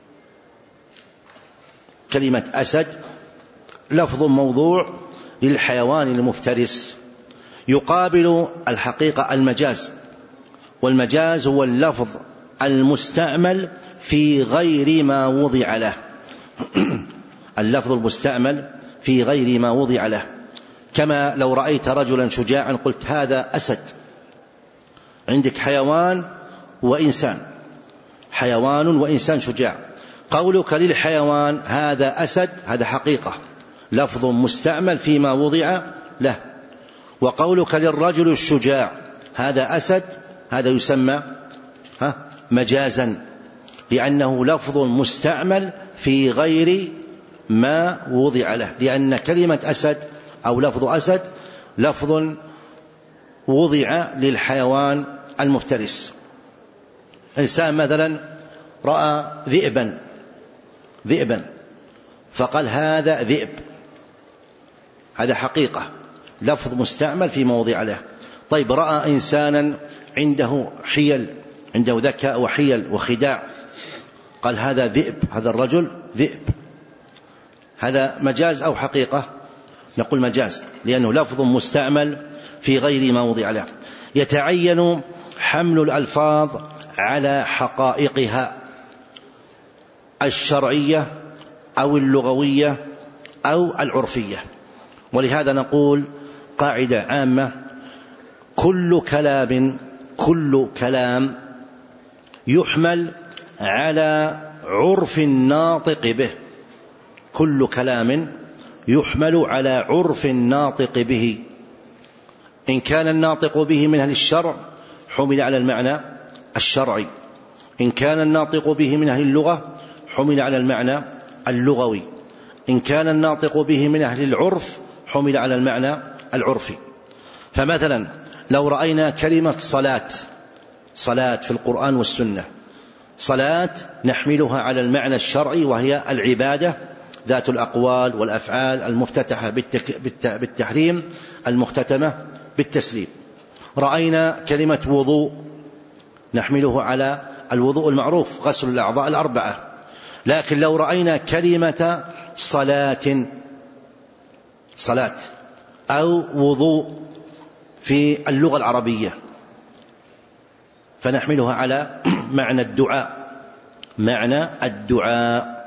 كلمة أسد لفظ موضوع للحيوان المفترس. يقابل الحقيقة المجاز، والمجاز هو اللفظ المستعمل في غير ما وضع له، اللفظ المستعمل في غير ما وضع له، كما لو رأيت رجلا شجاعا قلت هذا أسد. عندك حيوان وإنسان، حيوان وإنسان شجاع، قولك للحيوان هذا أسد هذا حقيقة، لفظ مستعمل فيما وضع له. وقولك للرجل الشجاع هذا أسد هذا يسمى مجازا، لأنه لفظ مستعمل في غير ما وضع له، لأن كلمة أسد أو لفظ أسد لفظ وضع للحيوان المفترس. إنسان مثلا رأى ذئبا فقال هذا ذئب، هذا حقيقة، لفظ مستعمل في موضع له. طيب رأى إنسانا عنده حيل، عنده ذكاء وحيل وخداع، قال هذا ذئب، هذا الرجل ذئب، هذا مجاز أو حقيقة؟ نقول مجاز، لأنه لفظ مستعمل في غير ما وضع له. يتعين حمل الألفاظ على حقائقها الشرعية أو اللغوية أو العرفية. ولهذا نقول قاعدة عامة: كل كلام يحمل على عرف الناطق به، كل كلام يحمل على عرف الناطق به. إن كان الناطق به من أهل الشرع حمل على المعنى الشرعي، إن كان الناطق به من أهل اللغة حمل على المعنى اللغوي، إن كان الناطق به من أهل العرف حمل على المعنى العرفي. فمثلا لو رأينا كلمة صلاة في القرآن والسنة، صلاة نحملها على المعنى الشرعي وهي العبادة ذات الأقوال والأفعال المفتتحة بالتحريم المختتمة بالتسليم. رأينا كلمة وضوء نحمله على الوضوء المعروف غسل الأعضاء الأربعة. لكن لو رأينا كلمة صلاة أو وضوء في اللغة العربية فنحملها على معنى الدعاء،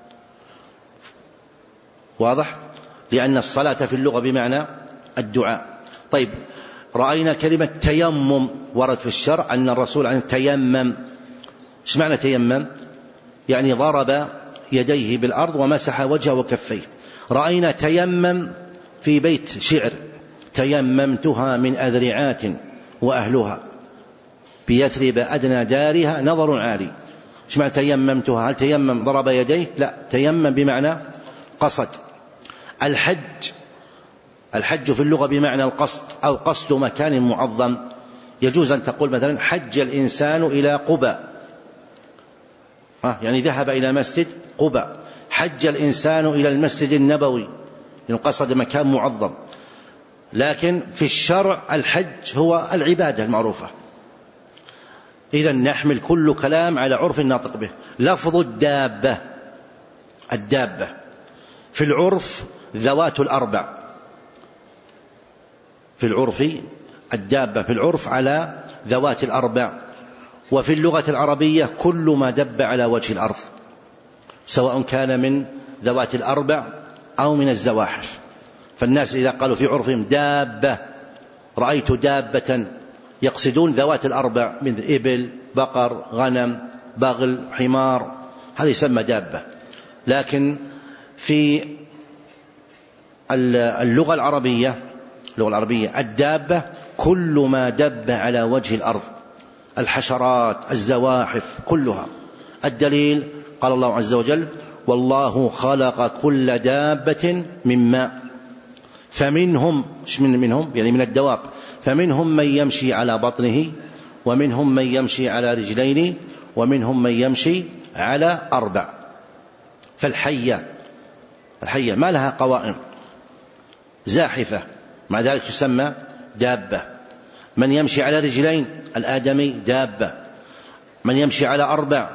واضح؟ لأن الصلاة في اللغة بمعنى الدعاء. طيب رأينا كلمة تيمم، ورد في الشرع أن الرسول عن تيمم. ايش معنى تيمم؟ يعني ضرب يديه بالأرض ومسح وجهه وكفيه. رأينا تيمم في بيت شعر: تيممتها من أذرعات وأهلها بيثرب أدنى دارها نظر عالي. ايش معنى تيممتها؟ هل تيمم ضرب يديه؟ لا، تيمم بمعنى قصد. الحج في اللغة بمعنى القصد أو قصد مكان معظم. يجوز أن تقول مثلا: حج الإنسان إلى قباء، يعني ذهب إلى مسجد قباء. حج الإنسان إلى المسجد النبوي، يعني قصد مكان معظم. لكن في الشرع الحج هو العبادة المعروفة. إذن نحمل كل كلام على عرف الناطق به. لفظ الدابة في العرف ذوات الأربع. في العرف الدابة في العرف على ذوات الأربع. وفي اللغة العربية كل ما دب على وجه الأرض، سواء كان من ذوات الأربع أو من الزواحف. فالناس إذا قالوا في عرفهم دابة، رأيت دابة، يقصدون ذوات الأربع من إبل، بقر، غنم، بغل، حمار، هذا يسمى دابة. لكن في اللغة العربية الدابة كل ما دب على وجه الأرض، الحشرات، الزواحف كلها. الدليل قال الله عز وجل: والله خلق كل دابة من ماء فمنهم يعني من الدواب، فمنهم من يمشي على بطنه، ومنهم من يمشي على رجلين، ومنهم من يمشي على 4. فالحية ما لها قوائم، زاحفة، مع ذلك تسمى دابة. من يمشي على رجلين الآدمي دابة. من يمشي على 4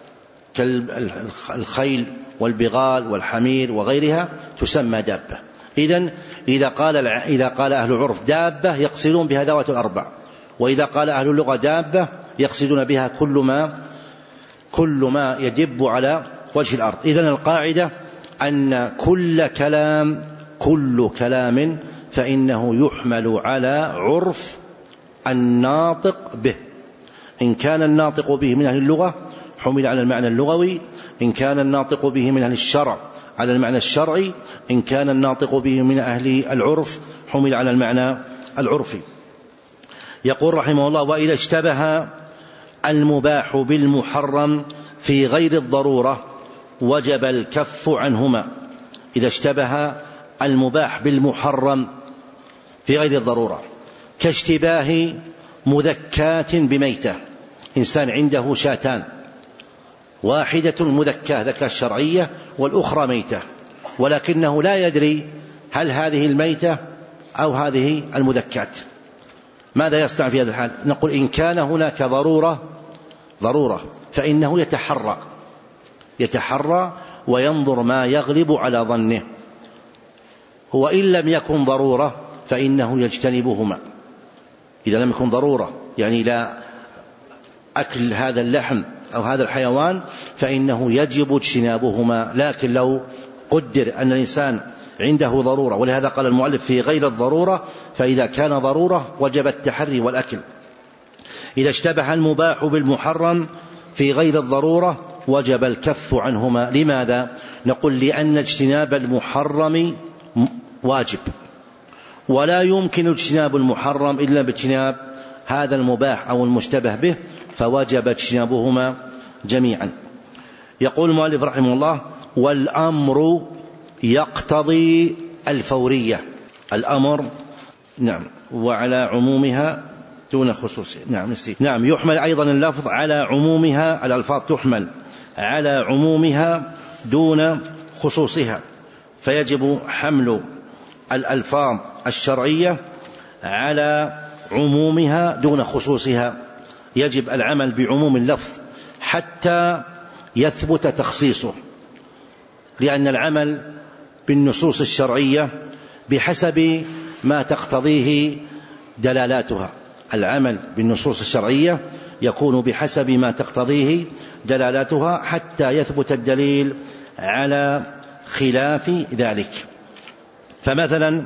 كالخيل والبغال والحمير وغيرها تسمى دابة. إذن إذا قال أهل العرف دابة يقصدون بها ذوات الأربع، وإذا قال أهل اللغة دابة يقصدون بها كل ما يدب على وجه الأرض. إذن القاعدة أن كل كلام فإنه يحمل على عرف الناطق به. إن كان الناطق به من أهل اللغة حمل على المعنى اللغوي، إن كان الناطق به من أهل الشرع على المعنى الشرعي، إن كان الناطق به من أهل العرف حمل على المعنى العرفي. يقول رحمه الله: وإذا اشتبه المباح بالمحرم في غير الضرورة وجب الكف عنهما. إذا اشتبه المباح بالمحرم في غير الضرورة، كاشتباه مذكاة بميتة. إنسان عنده شاتان، واحدة مذكاة ذكاة شرعية والأخرى ميتة، ولكنه لا يدري هل هذه الميتة أو هذه المذكات. ماذا يصنع في هذا الحال؟ نقول: إن كان هناك ضرورة فإنه يتحرى وينظر ما يغلب على ظنه، وإن لم يكن ضرورة فإنه يجتنبهما. إذا لم يكن ضرورة يعني لا أكل هذا اللحم أو هذا الحيوان فإنه يجب اجتنابهما. لكن لو قدر أن الإنسان عنده ضرورة، ولهذا قال المؤلف في غير الضرورة، فإذا كان ضرورة وجب التحري والأكل. إذا اشتبه المباح بالمحرم في غير الضرورة وجب الكف عنهما. لماذا؟ نقول: لأن اجتناب المحرم واجب، ولا يمكن اجتناب المحرم إلا باجتناب هذا المباح أو المشتبه به، فوجب اجتنابهما جميعا. يقول المؤلف رحمه الله: والأمر يقتضي الفورية. الأمر وعلى عمومها دون خصوصها. يحمل أيضا اللفظ على عمومها، الألفاظ تحمل على عمومها دون خصوصها، فيجب حمل الألفاظ الشرعية على عمومها دون خصوصها. يجب العمل بعموم اللفظ حتى يثبت تخصيصه، لأن العمل بالنصوص الشرعية بحسب ما تقتضيه دلالاتها. العمل بالنصوص الشرعية يكون بحسب ما تقتضيه دلالاتها حتى يثبت الدليل على خلاف ذلك. فمثلا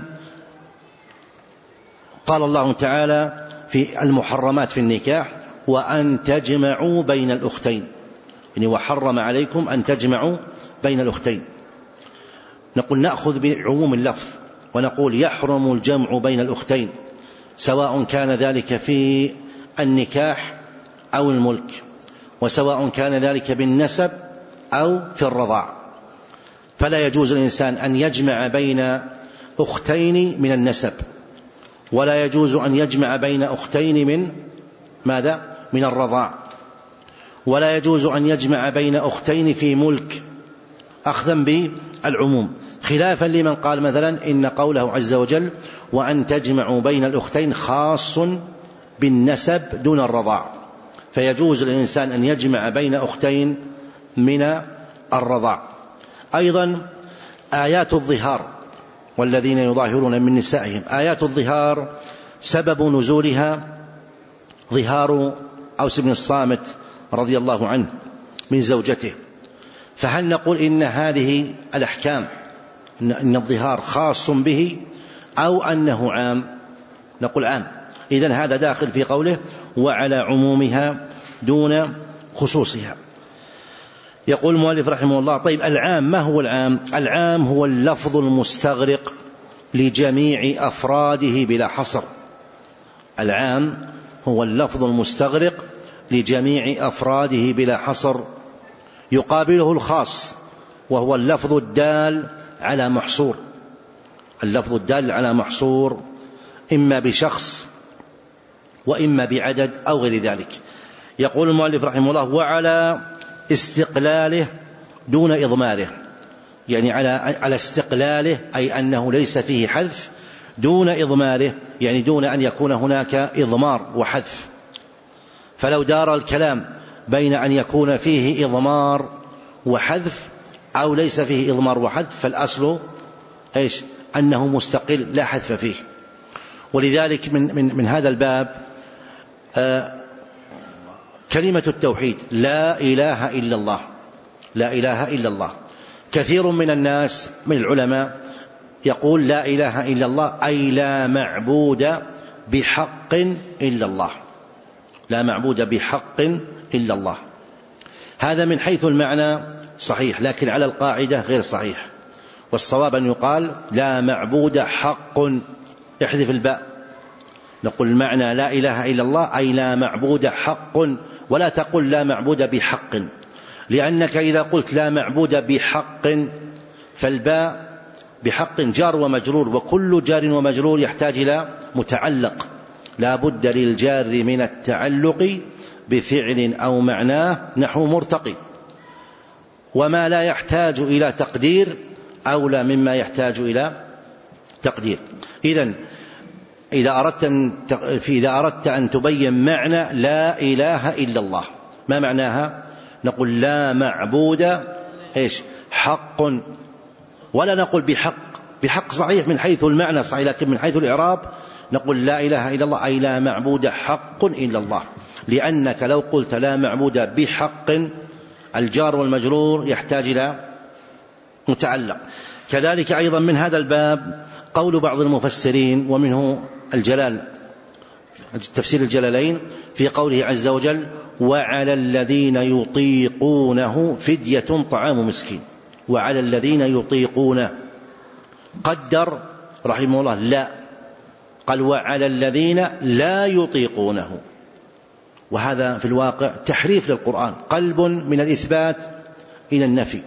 قال الله تعالى في المحرمات في النكاح: وأن تجمعوا بين الأختين، يعني وحرم عليكم أن تجمعوا بين الأختين. نقول: نأخذ بعموم اللفظ ونقول يحرم الجمع بين الأختين، سواء كان ذلك في النكاح أو الملك، وسواء كان ذلك بالنسب أو في الرضاع. فلا يجوز للإنسان أن يجمع بين أختين من النسب، ولا يجوز أن يجمع بين أختين من ماذا؟ من الرضاع، ولا يجوز أن يجمع بين أختين في ملك أخذا بالعموم، خلافا لمن قال مثلا إن قوله عز وجل وأن تجمعوا بين الأختين خاص بالنسب دون الرضاع، فيجوز للإنسان أن يجمع بين أختين من الرضاع. أيضا آيات الظهار والذين يظاهرون من نسائهم، آيات الظهار سبب نزولها ظهار أوس بن الصامت رضي الله عنه من زوجته، فهل نقول إن هذه الأحكام إن الظهار خاص به أو أنه عام؟ نقول عام. إذن هذا داخل في قوله وعلى عمومها دون خصوصها. يقول المؤلف رحمه الله: طيب العام ما هو العام؟ العام هو اللفظ المستغرق لجميع أفراده بلا حصر. العام هو اللفظ المستغرق لجميع أفراده بلا حصر، يقابله الخاص وهو اللفظ الدال على محصور، اللفظ الدال على محصور إما بشخص وإما بعدد أو غير ذلك. يقول المؤلف رحمه الله: وعلى استقلاله دون إضماره، يعني على استقلاله أي أنه ليس فيه حذف، دون إضماره يعني دون أن يكون هناك إضمار وحذف. فلو دار الكلام بين أن يكون فيه إضمار وحذف أو ليس فيه إضمار وحذف فالأصل إيش؟ أنه مستقل لا حذف فيه. ولذلك من هذا الباب كلمة التوحيد لا إله إلا الله، لا إله إلا الله. كثير من الناس من العلماء يقول لا إله إلا الله أي لا معبود بحق إلا الله، لا معبود بحق إلا الله. هذا من حيث المعنى صحيح، لكن على القاعدة غير صحيح، والصواب أن يقال لا معبود حق، احذف الباء، نقول المعنى لا إله إلا الله أي لا معبود حق، ولا تقل لا معبود بحق، لأنك إذا قلت لا معبود بحق فالباء بحق جار ومجرور، وكل جار ومجرور يحتاج إلى متعلق، لا بد للجار من التعلق بفعل أو معناه نحو مرتقي، وما لا يحتاج إلى تقدير أولى مما يحتاج إلى تقدير. إذا أردت أن تبين معنى لا إله إلا الله ما معناها؟ نقول لا معبود إيش؟ حق، ولا نقول بحق. بحق صحيح من حيث المعنى صحيح، لكن من حيث الإعراب نقول لا إله إلا الله أي لا معبود حق إلا الله، لأنك لو قلت لا معبود بحق الجار والمجرور يحتاج إلى متعلق. كذلك أيضا من هذا الباب قول بعض المفسرين ومنه الجلال تفسير الجلالين في قوله عز وجل وعلى الذين يطيقونه فدية طعام مسكين، وعلى الذين يطيقونه قدر رحمه الله لا، قال وعلى الذين لا يطيقونه، وهذا في الواقع تحريف للقرآن، قلب من الإثبات إلى النفي،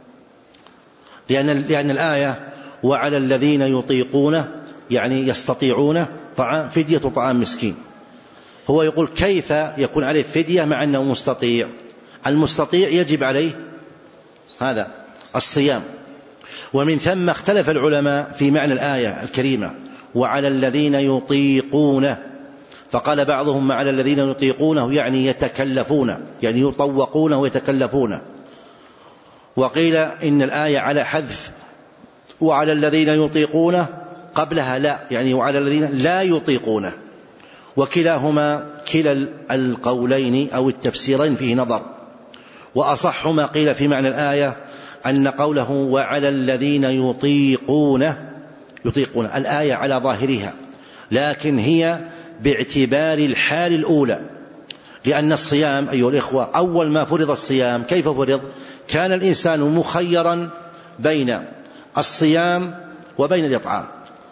لأن الآية وعلى الذين يطيقونه يعني يستطيعون فدية طعام مسكين. هو يقول كيف يكون عليه فدية مع أنه مستطيع؟ المستطيع يجب عليه هذا الصيام. ومن ثم اختلف العلماء في معنى الآية الكريمة وعلى الذين يطيقونه، فقال بعضهم على الذين يطيقونه يعني يتكلفون، يعني يطوقونه ويتكلفونه، وقيل إن الآية على حذف وعلى الذين يطيقونه قبلها لا، يعني وعلى الذين لا يطيقونه، وكلاهما كلا القولين أو التفسيرين فيه نظر، وأصح ما قيل في معنى الآية أن قوله وعلى الذين يطيقونه الآية على ظاهرها، لكن هي باعتبار الحال الأولى، لأن الصيام أيها الإخوة أول ما فرض الصيام كيف فرض؟ كان الإنسان مخيرا بين الصيام وبين الإطعام،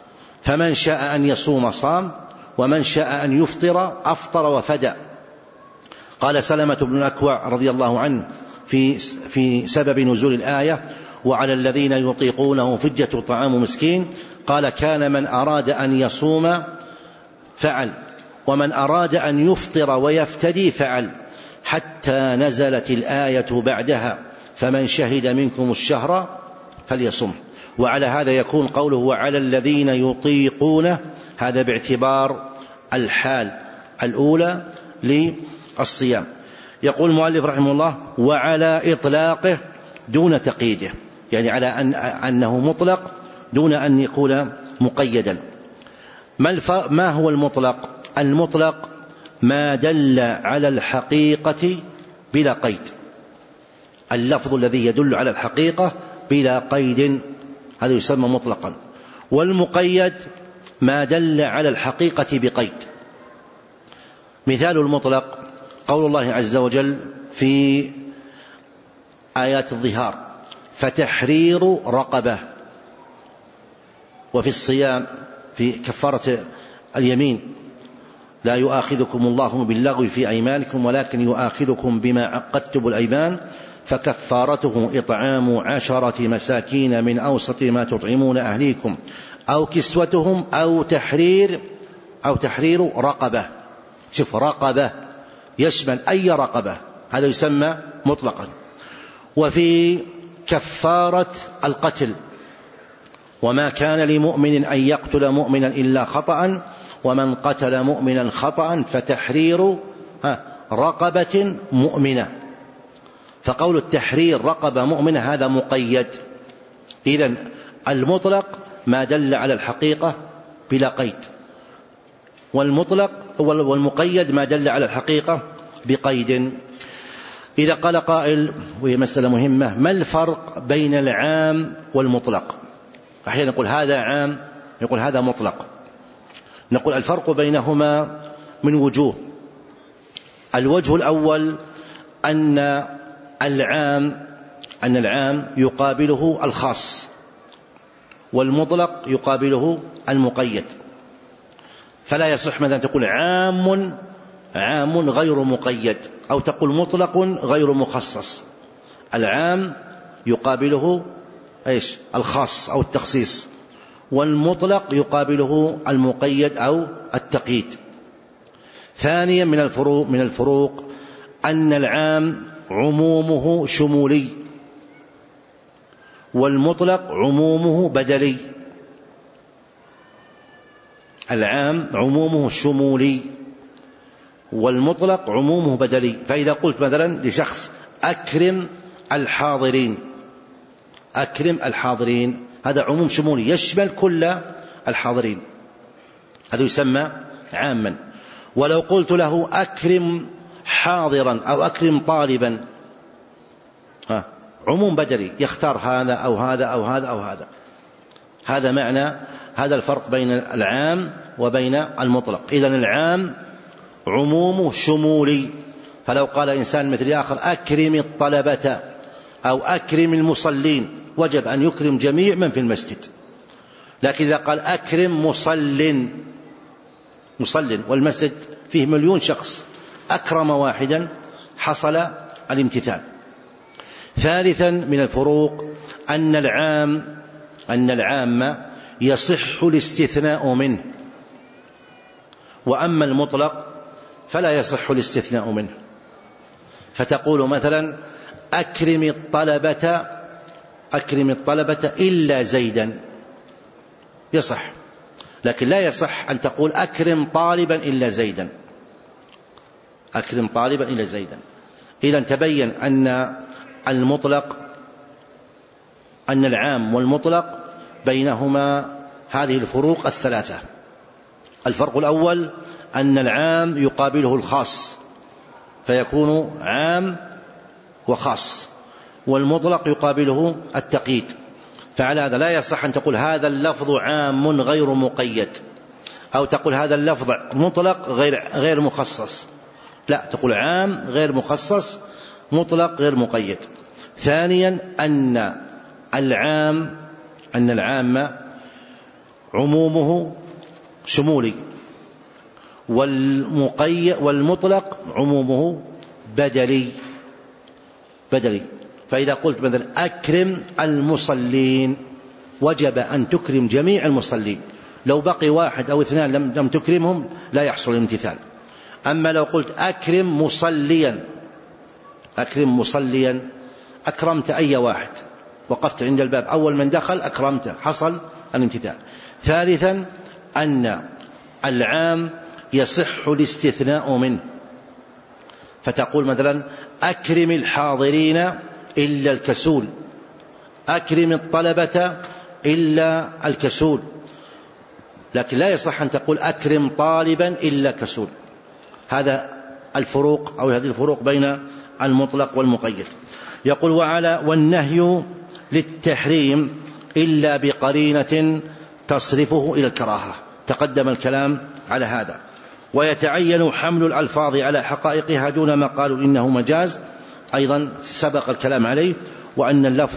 فمن شاء أن يصوم صام، ومن شاء أن يفطر أفطر وفدى. قال سلمة بن الأكوع رضي الله عنه في سبب نزول الآية: وعلى الذين يطيقونه فدية طعام مسكين، قال: كان من أراد أن يصوم فعل، ومن أراد أن يفطر ويفتدي فعل، حتى نزلت الآية بعدها: فمن شهد منكم الشهر فليصم. وعلى هذا يكون قوله وعلى الذين يطيقونه هذا باعتبار الحال الأولى للصيام. يقول المؤلف رحمه الله: وعلى إطلاقه دون تقييده، يعني على أنه مطلق دون أن يكون مقيدا. ما هو المطلق؟ المطلق ما دل على الحقيقة بلا قيد، اللفظ الذي يدل على الحقيقة بلا قيد هذا يسمى مطلقا. والمقيد ما دل على الحقيقة بقيد. مثال المطلق قول الله عز وجل في آيات الظهار: فتحرير رقبة. وفي الصيام في كفارة اليمين: لا يؤاخذكم الله باللغو في أيمانكم ولكن يؤاخذكم بما عقدتم الأيمان فكفارته إطعام 10 مساكين من أوسط ما تطعمون أهليكم أو كسوتهم أو تحرير رقبة. شوف، رقبة يشمل أي رقبة، هذا يسمى مطلقا. وفي كفارة القتل: وما كان لمؤمن أن يقتل مؤمنا إلا خطأ ومن قتل مؤمنا خطأ فتحرير رقبة مؤمنة. فقول التحرير رقبة مؤمنة هذا مقيد. إذن المطلق ما دل على الحقيقة بلا قيد، والمقيد ما دل على الحقيقة بقيد. إذا قال قائل، وهي مسألة مهمة: ما الفرق بين العام والمطلق؟ أحيانا نقول هذا عام، يقول هذا مطلق. نقول الفرق بينهما من وجوه. الوجه الأول أن العام يقابله الخاص، والمطلق يقابله المقيد. فلا يصح مثلا تقول عام غير مقيد، أو تقول مطلق غير مخصص. العام يقابله الخاص أو التخصيص، والمطلق يقابله المقيد أو التقييد. ثانيا من الفروق أن العام عمومه شمولي، والمطلق عمومه بدلي. العام عمومه شمولي والمطلق عمومه بدلي. فإذا قلت مثلا لشخص أكرم الحاضرين، هذا عموم شمولي يشمل كل الحاضرين، هذا يسمى عاما. ولو قلت له أكرم حاضرا أو أكرم طالبا، عموم بدلي يختار هذا أو هذا أو هذا أو هذا. هذا معنى هذا الفرق بين العام وبين المطلق. إذن العام عمومه شمولي، فلو قال إنسان مثل آخر أكرم الطلبة أو أكرم المصلين وجب أن يكرم جميع من في المسجد. لكن إذا قال أكرم مصل والمسجد فيه 1,000,000 شخص، أكرم واحدا حصل الامتثال. ثالثا من الفروق أن العام يصح الاستثناء منه، وأما المطلق فلا يصح الاستثناء منه. فتقول مثلا أكرم الطلبة إلا زيدا، يصح، لكن لا يصح أن تقول أكرم طالبا إلا زيدا. إذن تبين أن العام والمطلق بينهما هذه الفروق الثلاثة. الفرق الأول أن العام يقابله الخاص فيكون عام وخاص، والمطلق يقابله التقييد. فعلى هذا لا يصح أن تقول هذا اللفظ عام غير مقيد، أو تقول هذا اللفظ مطلق غير مخصص. لا، تقول عام غير مخصص، مطلق غير مقيد. ثانيا أن العام عمومه شمولي، والمطلق عمومه بدلي. فإذا قلت مثلا أكرم المصلين وجب أن تكرم جميع المصلين، لو بقي واحد أو اثنان لم تكرمهم لا يحصل الامتثال. أما لو قلت أكرم مصليا أكرمت أي واحد، وقفت عند الباب أول من دخل أكرمته، حصل الامتثال. ثالثا أن العام يصح الاستثناء منه، فتقول مثلا أكرم الحاضرين إلا الكسول، أكرم الطلبة إلا الكسول، لكن لا يصح أن تقول أكرم طالبا إلا كسول. هذا الفروق أو هذه الفروق بين المطلق والمقيد. يقول والنهي للتحريم إلا بقرينة تصرفه إلى الكراهة، تقدم الكلام على هذا. ويتعين حمل الألفاظ على حقائقها دون ما قالوا إنه مجاز، أيضا سبق الكلام عليه. وأن اللفظ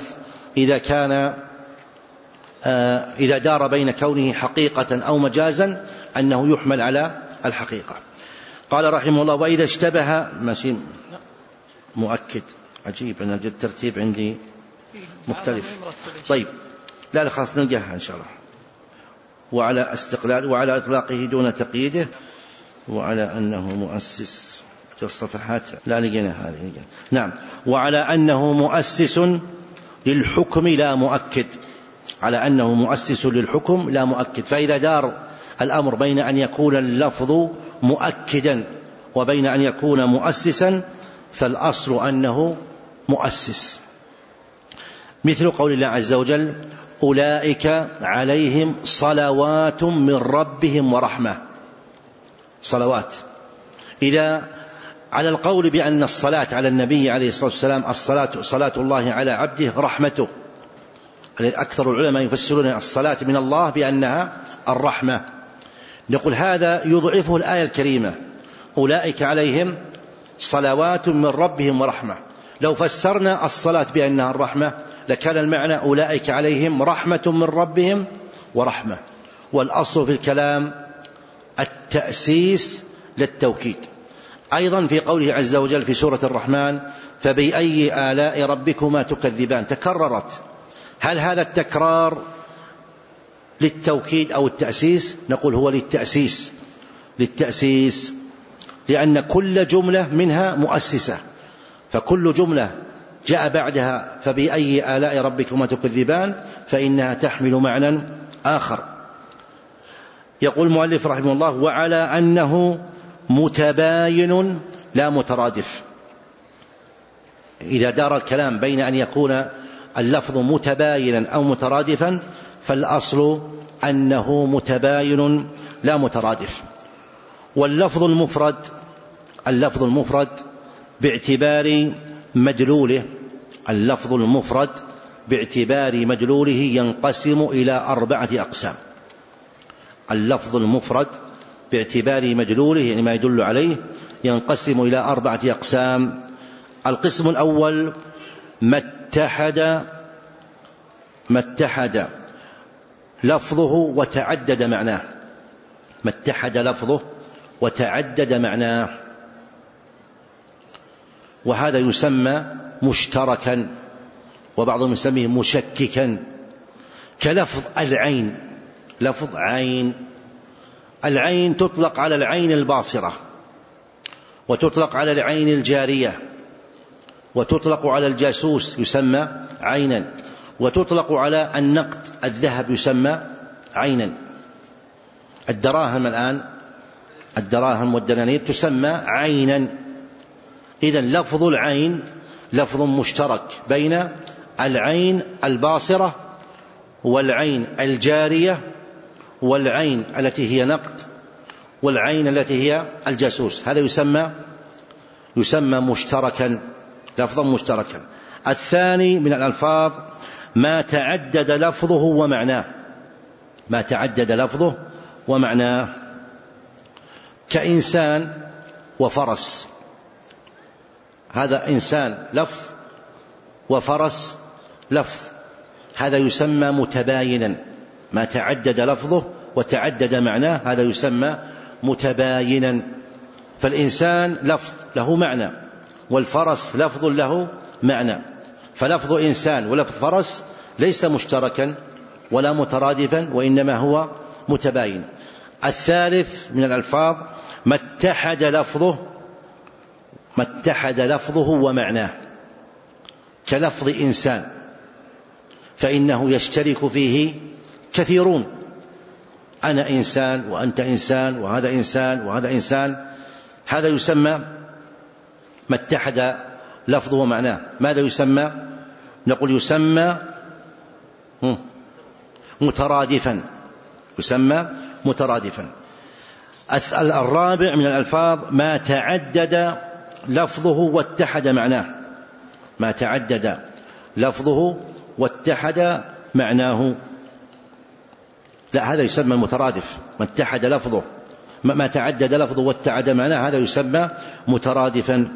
إذا دار بين كونه حقيقة أو مجازا أنه يحمل على الحقيقة. قال رحمه الله وإذا اشتبه ماشي مؤكد. عجيب أن الترتيب عندي مختلف. طيب لا خلاص نلقاها إن شاء الله. وعلى استقلال وعلى إطلاقه دون تقييده، وعلى أنه مؤسس الصفحات لا لقينا هذه. نعم. وعلى أنه مؤسس للحكم لا مؤكد، على أنه مؤسس للحكم لا مؤكد. فإذا دار الأمر بين أن يكون اللفظ مؤكدا وبين أن يكون مؤسسا فالأصل أنه مؤسس. مثل قول الله عز وجل أولئك عليهم صلوات من ربهم ورحمة. صلوات، إذا على القول بأن الصلاة على النبي عليه الصلاة والسلام صلاة الله على عبده رحمته، أكثر العلماء يفسرون الصلاة من الله بأنها الرحمة، نقول هذا يضعفه الآية الكريمة أولئك عليهم صلوات من ربهم ورحمة. لو فسرنا الصلاة بأنها الرحمة لكان المعنى أولئك عليهم رحمة من ربهم ورحمة. والأصل في الكلام التأسيس للتوكيد. أيضا في قوله عز وجل في سورة الرحمن فبأي آلاء ربكما تكذبان، تكررت. هل هذا التكرار للتوكيد أو التأسيس؟ نقول هو للتأسيس، لأن كل جملة منها مؤسسة، فكل جملة جاء بعدها فبأي آلاء ربكما تكذبان فإنها تحمل معنى آخر. يقول المؤلف رحمه الله وعلى أنه متباين لا مترادف. إذا دار الكلام بين أن يكون اللفظ متباينا أو مترادفا فالأصل أنه متباين لا مترادف. واللفظ المفرد باعتبار مدلوله، اللفظ المفرد باعتبار مدلوله ينقسم إلى 4 أقسام. اللفظ المفرد باعتبار مدلوله يعني ما يدل عليه ينقسم إلى 4 أقسام. القسم الأول ما اتحد لفظه وتعدد معناه. ما اتحد لفظه وتعدد معناه، وهذا يسمى مشتركا، وبعضهم يسميه مشككا، كلفظ العين. لفظ عين، العين تطلق على العين الباصرة، وتطلق على العين الجارية، وتطلق على الجاسوس يسمى عينا، وتطلق على النقد الذهب يسمى عينا. الدراهم الآن، الدراهم والدنانير تسمى عينا. إذن لفظ العين لفظ مشترك بين العين الباصرة والعين الجارية والعين التي هي نقد والعين التي هي الجاسوس. هذا يسمى مشتركا، لفظا مشتركا. الثاني من الألفاظ ما تعدد لفظه ومعناه. ما تعدد لفظه ومعناه، كإنسان وفرس. هذا إنسان لفظ وفرس لفظ، هذا يسمى متباينا ما تعدد لفظه وتعدد معناه هذا يسمى متباينا. فالإنسان لفظ له معنى، والفرس لفظ له معنى، فلفظ إنسان ولفظ فرس ليس مشتركا ولا مترادفا، وإنما هو متباين. الثالث من الألفاظ ما اتحد لفظه ومعناه، كلفظ إنسان فإنه يشترك فيه كثيرون، أنا إنسان وأنت إنسان وهذا إنسان وهذا إنسان، هذا يسمى ما اتحد لفظه ومعناه. ماذا يسمى؟ نقول يسمى مترادفا، يسمى مترادفا. الرابع من الألفاظ ما تعدد لفظه واتحد معناه، ما تعدد لفظه واتحد معناه، لا هذا يسمى مترادف. ما اتحد لفظه، ما تعدد لفظه واتحد معناه هذا يسمى مترادفا،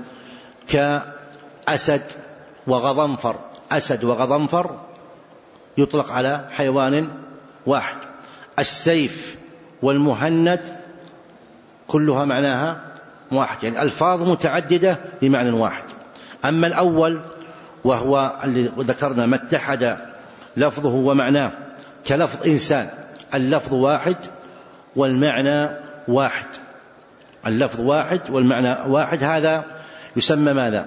كأسد وغضنفر. أسد وغضنفر يطلق على حيوان واحد. السيف والمهند كلها معناها واحد، يعني ألفاظ متعددة لمعنى واحد. أما الأول وهو اللي ذكرنا ما اتحد لفظه ومعناه، كلفظ إنسان، اللفظ واحد والمعنى واحد، اللفظ واحد والمعنى واحد، هذا يسمى ماذا؟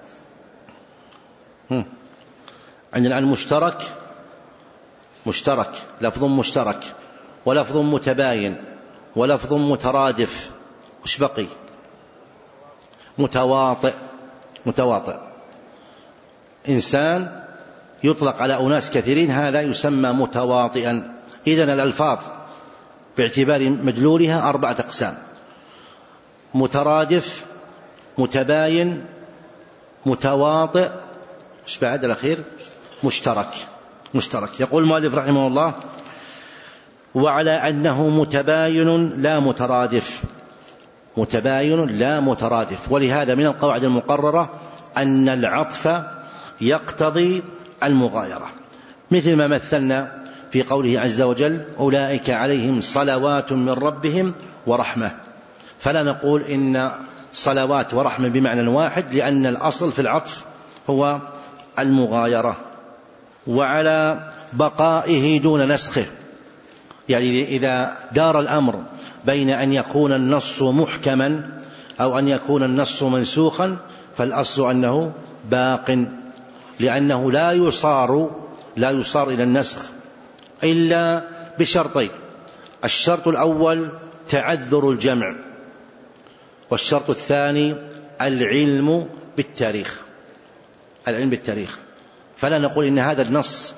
عندنا المشترك، مشترك، لفظ مشترك، ولفظ متباين، ولفظ مترادف، وش بقي؟ متواطئ. متواطئ إنسان يطلق على أناس كثيرين، هذا يسمى متواطئا. إذن الألفاظ باعتبار مدلولها 4 أقسام: مترادف، متباين، متواطئ، ايش بعد الأخير؟ مشترك. مشترك. يقول المؤلف رحمه الله: وعلى أنه متباين لا مترادف، متباين لا مترادف. ولهذا من القواعد المقررة أن العطف يقتضي المغايرة، مثل ما مثلنا في قوله عز وجل: أولئك عليهم صلوات من ربهم ورحمة. فلا نقول إن صلوات ورحمة بمعنى واحد، لأن الأصل في العطف هو المغايرة. وعلى بقائه دون نسخه، يعني إذا دار الأمر بين أن يكون النص محكما أو أن يكون النص منسوخا، فالأصل أنه باق، لأنه لا يصار إلى النسخ إلا بشرطين: الشرط الأول تعذر الجمع، والشرط الثاني العلم بالتاريخ. العلم بالتاريخ. فلا نقول إن هذا النص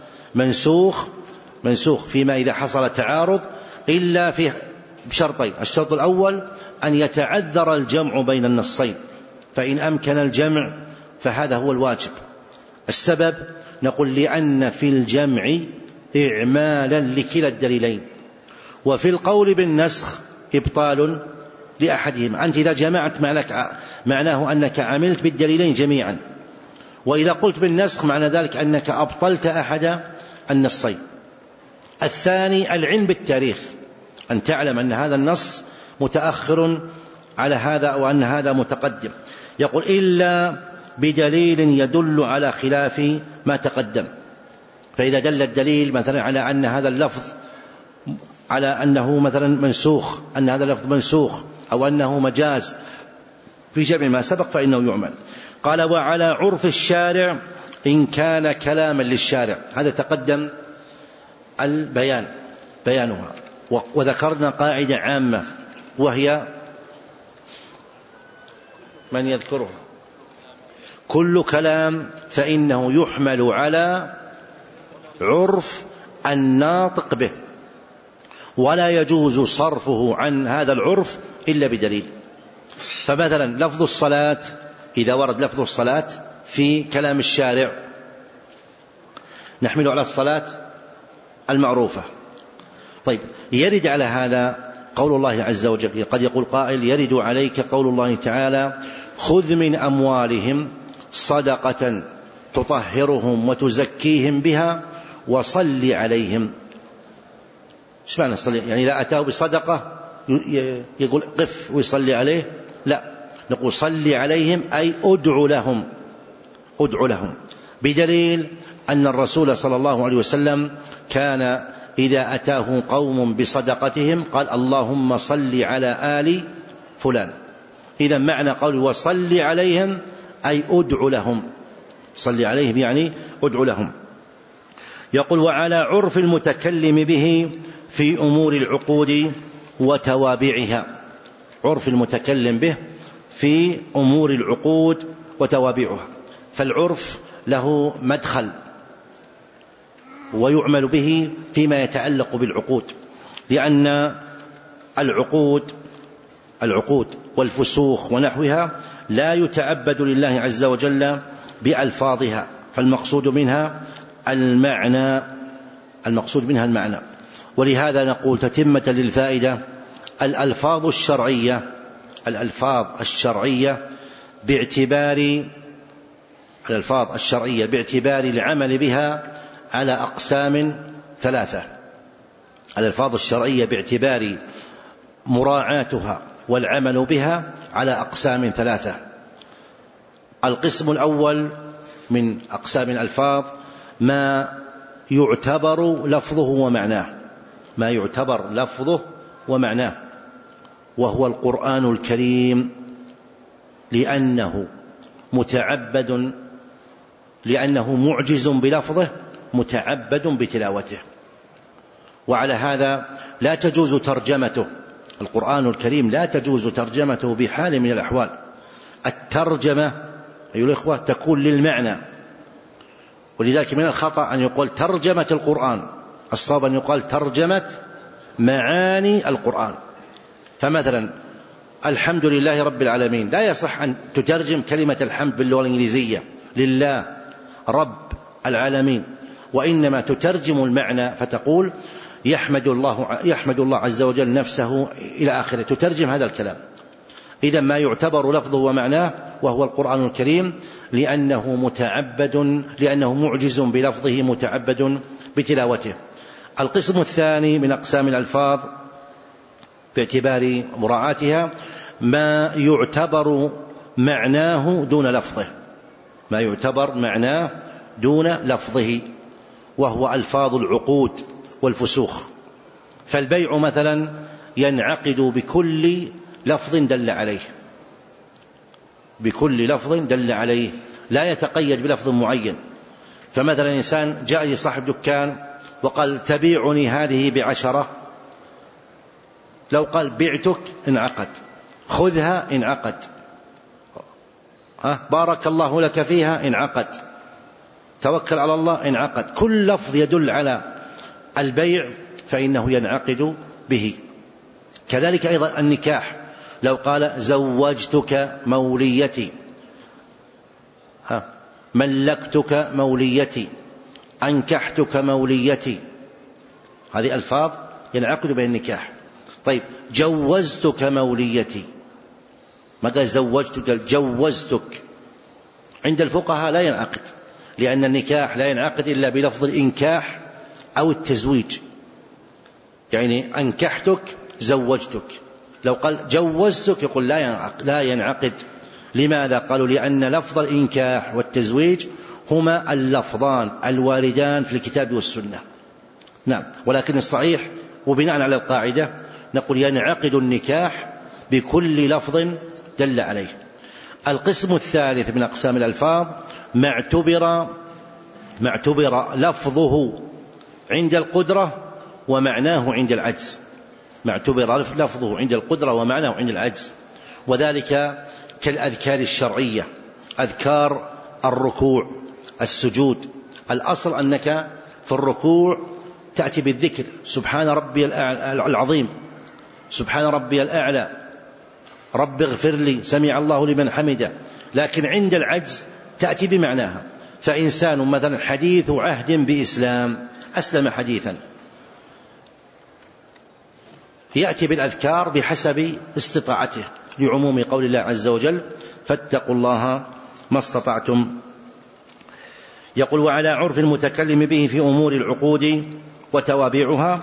منسوخ فيما إذا حصل تعارض إلا في بشرطين: الشرط الأول أن يتعذر الجمع بين النصين، فإن أمكن الجمع فهذا هو الواجب. السبب نقول لأن في الجمع إعمالا لكلا الدليلين، وفي القول بالنسخ إبطال لأحدهما. أنت إذا جمعت معناه أنك عملت بالدليلين جميعا، وإذا قلت بالنسخ معنى ذلك أنك أبطلت أحد النصين. الثاني العلم بالتاريخ، أن تعلم أن هذا النص متأخر على هذا أو أن هذا متقدم. يقول: إلا بدليل يدل على خلاف ما تقدم. فإذا دل الدليل مثلا على أن هذا اللفظ على أنه مثلا منسوخ، أن هذا اللفظ منسوخ، أو أنه مجاز في جمع ما سبق، فإنه يعمل. قال: وعلى عرف الشارع إن كان كلاما للشارع. هذا تقدم بيانها، وذكرنا قاعدة عامة وهي من يذكرها: كل كلام فإنه يحمل على عرف الناطق به، ولا يجوز صرفه عن هذا العرف إلا بدليل. فمثلا لفظ الصلاة، إذا ورد لفظ الصلاة في كلام الشارع نحمل على الصلاة المعروفة. طيب، يرد على هذا قول الله عز وجل. قد يقول قائل: يرد عليك قول الله تعالى: خذ من أموالهم صدقة تطهرهم وتزكيهم بها وصل عليهم. إيش معنى صلي؟ يعني إذا أتاه بصدقة يقول قف ويصلي عليه؟ لا، نقول صلي عليهم أي أدعو لهم، أدعو لهم، بدليل أن الرسول صلى الله عليه وسلم كان إذا أتاه قوم بصدقتهم قال اللهم صل على آل فلان. إذا معنى قول وصل عليهم أي أدعو لهم، صل عليهم يعني أدعو لهم. يقول وعلى عرف المتكلم به في أمور العقود وتوابعها، عرف المتكلم به في أمور العقود وتوابعها. فالعرف له مدخل ويعمل به فيما يتعلق بالعقود، لأن العقود والفسوخ ونحوها لا يتعبد لله عز وجل بألفاظها، فالمقصود منها المعنى، ولهذا نقول تتمة للفائدة الألفاظ الشرعية باعتبار العمل بها على أقسام ثلاثة. الألفاظ الشرعية باعتبار مراعاتها والعمل بها على أقسام ثلاثة. القسم الأول من أقسام الألفاظ ما يعتبر لفظه ومعناه، وهو القرآن الكريم، لأنه معجز بلفظه متعبد بتلاوته، وعلى هذا لا تجوز ترجمته. القرآن الكريم لا تجوز ترجمته بحال من الأحوال. الترجمة أيها الإخوة تكون للمعنى، ولذلك من الخطأ أن يقول ترجمة القرآن، الصواب أن يقال ترجمة معاني القرآن. فمثلا الحمد لله رب العالمين لا يصح أن تترجم كلمة الحمد باللغة الإنجليزية لله رب العالمين، وإنما تترجم المعنى فتقول يحمد الله عز وجل نفسه إلى آخره، تترجم هذا الكلام. إذا ما يعتبر لفظه ومعناه وهو القرآن الكريم، لأنه معجز بلفظه متعبد بتلاوته. القسم الثاني من أقسام الألفاظ باعتبار مراعاتها ما يعتبر معناه دون لفظه، وهو ألفاظ العقود والفسوخ. فالبيع مثلا ينعقد بكل لفظ دل عليه، لا يتقيد بلفظ معين. فمثلا إنسان جاء لصاحب دكان وقال تبيعني هذه ب10، لو قال بعتك انعقد، خذها انعقد، بارك الله لك فيها انعقد، توكل على الله انعقد. كل لفظ يدل على البيع فإنه ينعقد به. كذلك أيضا النكاح، لو قال زوجتك موليتي، ملكتك موليتي، أنكحتك موليتي، هذه ألفاظ ينعقد بها النكاح. طيب جوزتك موليتي، ما قال زوجتك، جوزتك. عند الفقهاء لا ينعقد، لأن النكاح لا ينعقد إلا بلفظ الإنكاح أو التزويج، يعني أنكحتك زوجتك. لو قال جوزتك يقول لا ينعقد. لماذا؟ قالوا لأن لفظ الإنكاح والتزويج هما اللفظان الواردان في الكتاب والسنة. نعم، ولكن الصحيح وبناء على القاعدة نقول ينعقد النكاح بكل لفظ دل عليه. القسم الثالث من أقسام الألفاظ ما اعتبر لفظه عند القدرة ومعناه عند العجز، وذلك كالأذكار الشرعية، أذكار الركوع السجود. الأصل أنك في الركوع تأتي بالذكر سبحان ربي العظيم، سبحان ربي الأعلى، رب اغفر لي، سمع الله لمن حمده. لكن عند العجز تأتي بمعناها. فإنسان مثلا حديث عهد بإسلام، أسلم حديثا، يأتي بالأذكار بحسب استطاعته، لعموم قول الله عز وجل فاتقوا الله ما استطعتم. يقول وعلى عرف المتكلم به في أمور العقود وتوابعها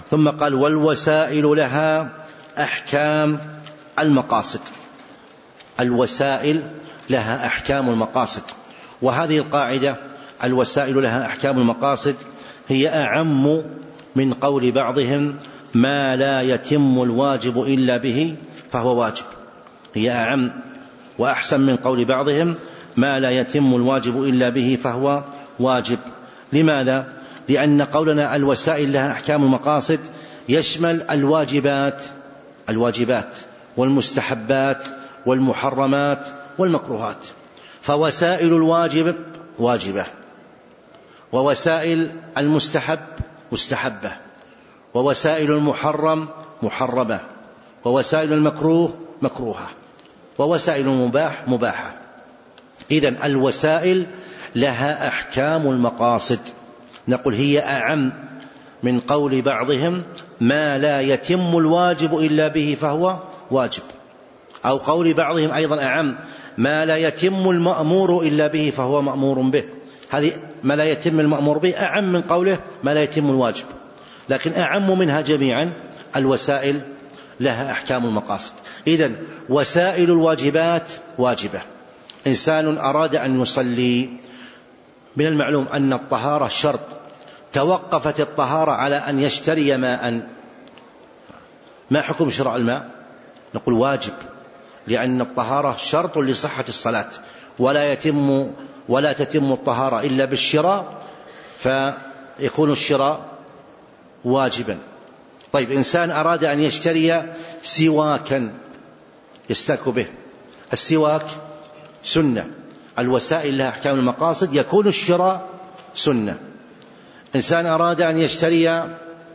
ثم قال والوسائل لها أحكام المقاصد. الوسائل لها أحكام المقاصد، وهذه القاعدة الوسائل لها أحكام المقاصد هي أعم من قول بعضهم ما لا يتم الواجب إلا به فهو واجب. هي أعم وأحسن من قول بعضهم ما لا يتم الواجب إلا به فهو واجب. لماذا؟ لأن قولنا الوسائل لها أحكام المقاصد يشمل الواجبات والمستحبات والمحرمات والمكروهات. فوسائل الواجب واجبة، ووسائل المستحب مستحبة، ووسائل المحرم محرمة، ووسائل المكروه مكروهة، ووسائل المباح مباحة. إذن الوسائل لها أحكام المقاصد. نقول هي أعم من قول بعضهم ما لا يتم الواجب إلا به فهو واجب، أو قول بعضهم أيضا أعم ما لا يتم المأمور إلا به فهو مأمور به. هذه ما لا يتم المأمور به أعم من قوله ما لا يتم الواجب، لكن أعم منها جميعا الوسائل لها أحكام المقاصد. إذن وسائل الواجبات واجبة. إنسان أراد أن يصلي، من المعلوم أن الطهارة شرط، توقفت الطهارة على أن يشتري ماء، ما حكم شراء الماء؟ نقول واجب، لأن الطهارة شرط لصحة الصلاة، ولا تتم الطهارة إلا بالشراء، فيكون الشراء واجبا. طيب إنسان أراد أن يشتري سواكا يستاك به، السواك سنة، الوسائل لها أحكام المقاصد، يكون الشراء سنة. إنسان أراد أن يشتري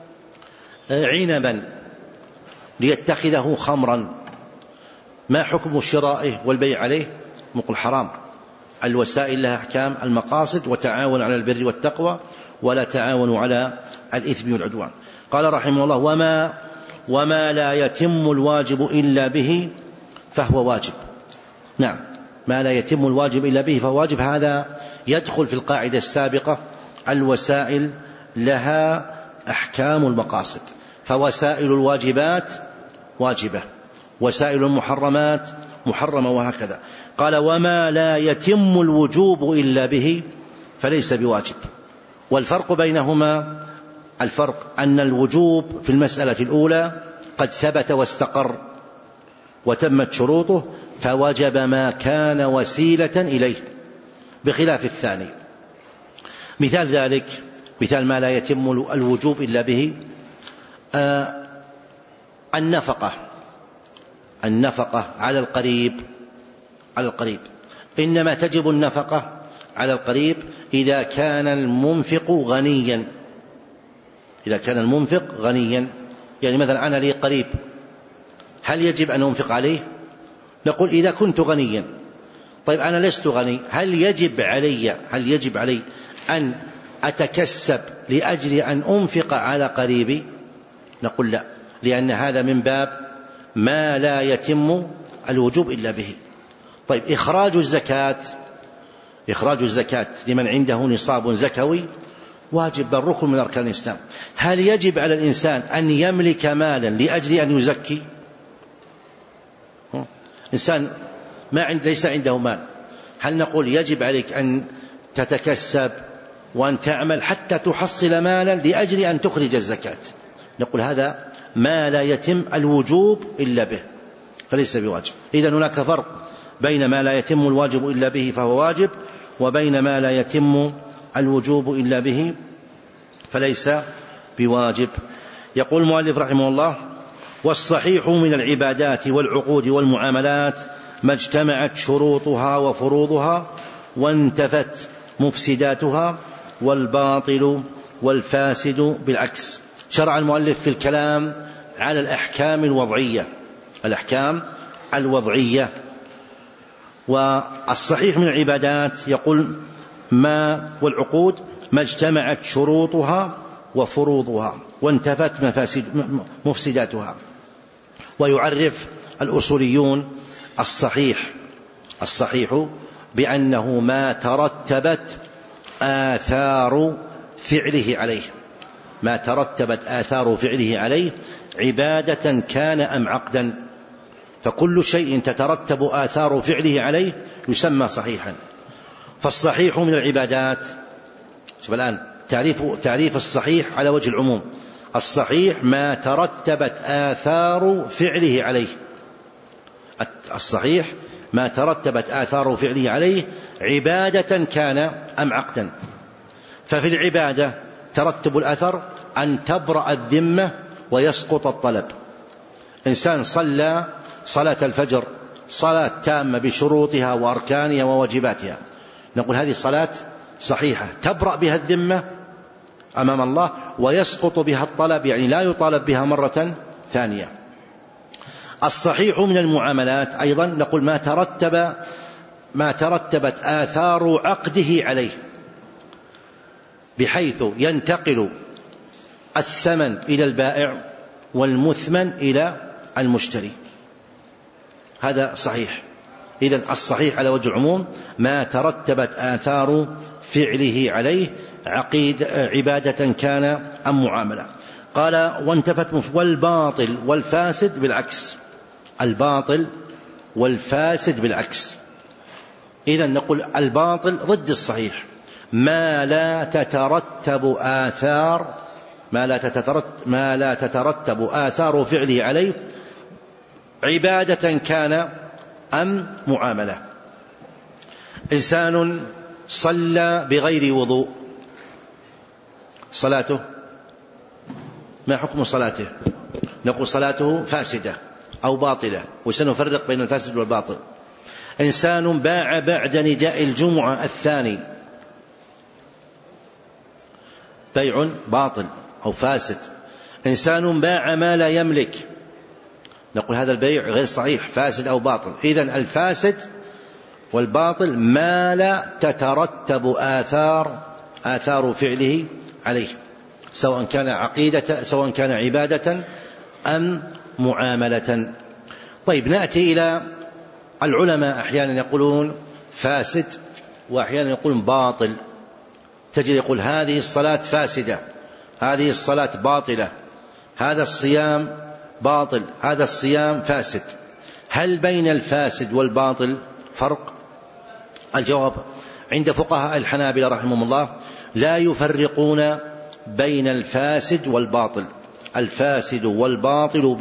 عنبا ليتخذه خمرا، ما حكم شرائه والبيع عليه؟ نقول حرام. الوسائل لها أحكام المقاصد، وتعاون على البر والتقوى ولا تعاونوا على الإثم والعدوان. قال رحمه الله وما لا يتم الواجب إلا به فهو واجب. نعم، ما لا يتم الواجب إلا به فهو واجب. هذا يدخل في القاعدة السابقة الوسائل لها أحكام المقاصد. فوسائل الواجبات واجبة، وسائل المحرمات محرمة، وهكذا. قال وما لا يتم الوجوب إلا به فليس بواجب. والفرق بينهما الفرق أن الوجوب في المسألة الأولى قد ثبت واستقر وتمت شروطه فوجب ما كان وسيلة إليه، بخلاف الثاني. مثال ذلك، مثال ما لا يتم الوجوب إلا به، النفقة على القريب. إنما تجب النفقة على القريب إذا كان المنفق غنيا. يعني مثلا أنا لي قريب، هل يجب أن أنفق عليه؟ نقول إذا كنت غنيا. طيب أنا لست غني، هل يجب علي أن أتكسب لأجل أن أنفق على قريبي؟ نقول لا، لأن هذا من باب ما لا يتم الوجوب إلا به. طيب إخراج الزكاة لمن عنده نصاب زكوي واجب، بل ركن من أركان الإسلام. هل يجب على الإنسان أن يملك مالا لأجل أن يزكي؟ إنسان ليس عنده مال، هل نقول يجب عليك أن تتكسب وأن تعمل حتى تحصل مالا لأجل أن تخرج الزكاة؟ نقول هذا ما لا يتم الوجوب إلا به فليس بواجب. إذن هناك فرق بين ما لا يتم الواجب إلا به فهو واجب، وبين ما لا يتم الوجوب إلا به فليس بواجب. يقول المؤلف رحمه الله والصحيح من العبادات والعقود والمعاملات ما اجتمعت شروطها وفروضها وانتفت مفسداتها، والباطل والفاسد بالعكس. شرع المؤلف في الكلام على الأحكام الوضعية. والصحيح من العبادات يقول والعقود ما اجتمعت شروطها وفروضها وانتفت مفسداتها. ويعرف الأصوليون الصحيح بأنه ما ترتبت آثار فعله عليه. ما ترتبت آثار فعله عليه عبادة كان أم عقدا. فكل شيء تترتب آثار فعله عليه يسمى صحيحا. فالصحيح من العبادات، شوف الآن تعريف الصحيح على وجه العموم: الصحيح ما ترتبت آثار فعله عليه. الصحيح ما ترتبت آثار فعله عليه عبادة كان أم عقدا. ففي العبادة ترتب الأثر أن تبرأ الذمة ويسقط الطلب. إنسان صلى صلاة الفجر صلاة تامة بشروطها وأركانها وواجباتها، نقول هذه صلاة صحيحة تبرأ بها الذمة أمام الله ويسقط بها الطلب، يعني لا يطالب بها مرة ثانية. الصحيح من المعاملات أيضا نقول ما ترتبت آثار عقده عليه، بحيث ينتقل الثمن إلى البائع والمثمن إلى المشتري، هذا صحيح. إذن الصحيح على وجه العموم ما ترتبت آثار فعله عليه عبادة كان أم معاملة. قال وانتفت والباطل والفاسد بالعكس. الباطل والفاسد بالعكس. إذن نقول الباطل ضد الصحيح، ما لا تترتب آثار فعله عليه عبادة كان أم معاملة. إنسان صلى بغير وضوء، صلاته ما حكم صلاته؟ نقول صلاته فاسدة أو باطلة، وسنفرق بين الفاسد والباطل. إنسان باع بعد نداء الجمعة الثاني، بيع باطل أو فاسد. إنسان باع ما لا يملك، نقول هذا البيع غير صحيح، فاسد أو باطل. إذن الفاسد والباطل ما لا تترتب آثار فعله عليه، سواء كان عبادة أم معاملة. طيب نأتي إلى العلماء، أحيانا يقولون فاسد وأحيانا يقولون باطل. تجد يقول هذه الصلاة فاسدة، هذه الصلاة باطلة، هذا الصيام باطل، هذا الصيام فاسد. هل بين الفاسد والباطل فرق؟ الجواب عند فقهاء الحنابلة رحمهم الله لا يفرقون بين الفاسد والباطل. الفاسد والباطل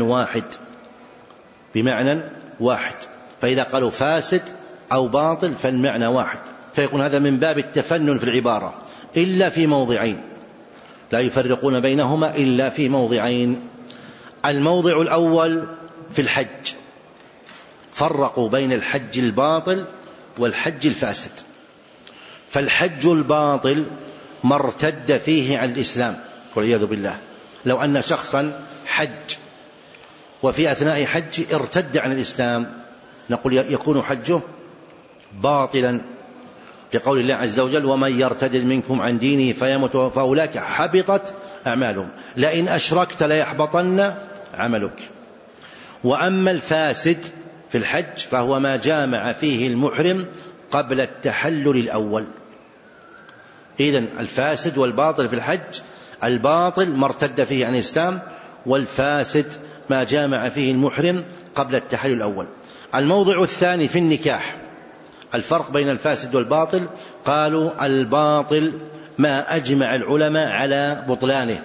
بمعنى واحد، فإذا قالوا فاسد أو باطل فالمعنى واحد، فيكون هذا من باب التفنن في العبارة، إلا في موضعين، لا يفرقون بينهما إلا في موضعين. الموضع الأول في الحج، فرقوا بين الحج الباطل والحج الفاسد. فالحج الباطل ما ارتد فيه عن الإسلام والعياذ بالله. لو أن شخصا حج وفي أثناء حج ارتد عن الإسلام، نقول يكون حجه باطلا، لقول الله عز وجل ومن يرتد منكم عن دينه فيمت فأولئك حبطت أعمالهم لئن أشركت ليحبطن عملك. وأما الفاسد في الحج فهو ما جامع فيه المحرم قبل التحلل الأول. إذن الفاسد والباطل في الحج، الباطل ما ارتد فيه عن الإسلام، والفاسد ما جامع فيه المحرم قبل التحلل الأول. الموضع الثاني في النكاح، الفرق بين الفاسد والباطل، قالوا الباطل ما أجمع العلماء على بطلانه،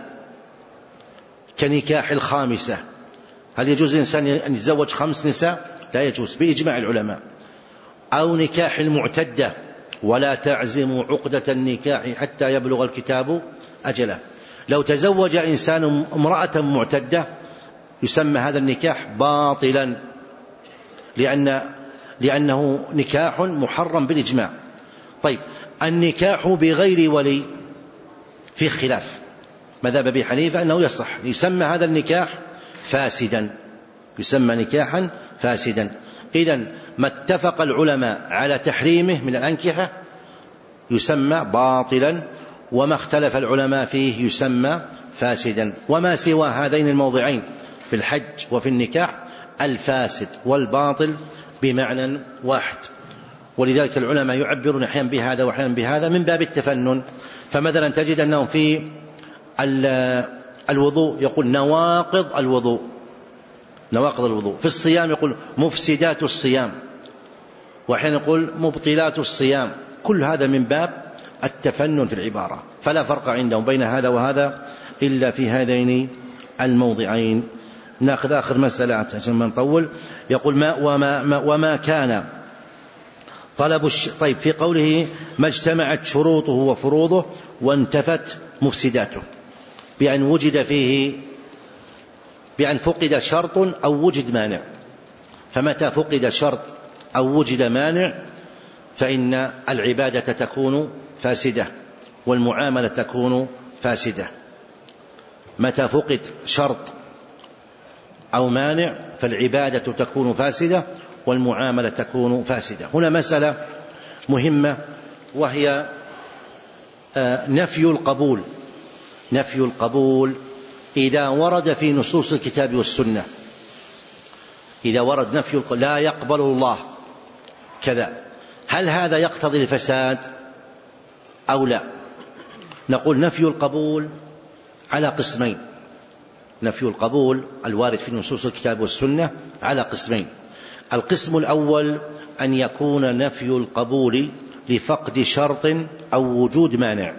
كنكاح الخامسة. هل يجوز الإنسان أن يتزوج 5 نساء؟ لا يجوز بإجماع العلماء. أو نكاح المعتدة، ولا تعزموا عقدة النكاح حتى يبلغ الكتاب أجله. لو تزوج إنسان امرأة معتدة يسمى هذا النكاح باطلا، لأنه نكاح محرم بالإجماع. طيب النكاح بغير ولي في خلاف، مذهب أبي حنيفة أنه يصح، يسمى هذا النكاح فاسدا، يسمى نكاحا فاسدا. إذن ما اتفق العلماء على تحريمه من الأنكحة يسمى باطلا، وما اختلف العلماء فيه يسمى فاسدا. وما سوى هذين الموضعين في الحج وفي النكاح الفاسد والباطل بمعنى واحد. ولذلك العلماء يعبرون أحيانا بهذا وأحيانا بهذا من باب التفنن. فمثلا تجد أنهم في الوضوء يقول نواقض الوضوء، نواقض الوضوء. في الصيام يقول مفسدات الصيام، وأحيانا يقول مبطلات الصيام. كل هذا من باب التفنن في العبارة، فلا فرق عندهم بين هذا وهذا إلا في هذين الموضعين. نأخذ آخر مسألة عشان ما نطول. يقول وما كان طلب طيب، في قوله ما اجتمعت شروطه وفروضه وانتفت مفسداته، بأن وجد فيه، بأن فقد شرط أو وجد مانع. فمتى فقد شرط أو وجد مانع فإن العبادة تكون فاسدة والمعاملة تكون فاسدة. متى فقد شرط أو مانع فالعبادة تكون فاسدة والمعاملة تكون فاسدة. هنا مسألة مهمة وهي نفي القبول. نفي القبول إذا ورد في نصوص الكتاب والسنة، إذا ورد نفي القبول لا يقبل الله كذا، هل هذا يقتضي الفساد أو لا؟ نقول نفي القبول على قسمين. نفي القبول الوارد في نصوص الكتاب والسنة على قسمين. القسم الأول أن يكون نفي القبول لفقد شرط أو وجود مانع،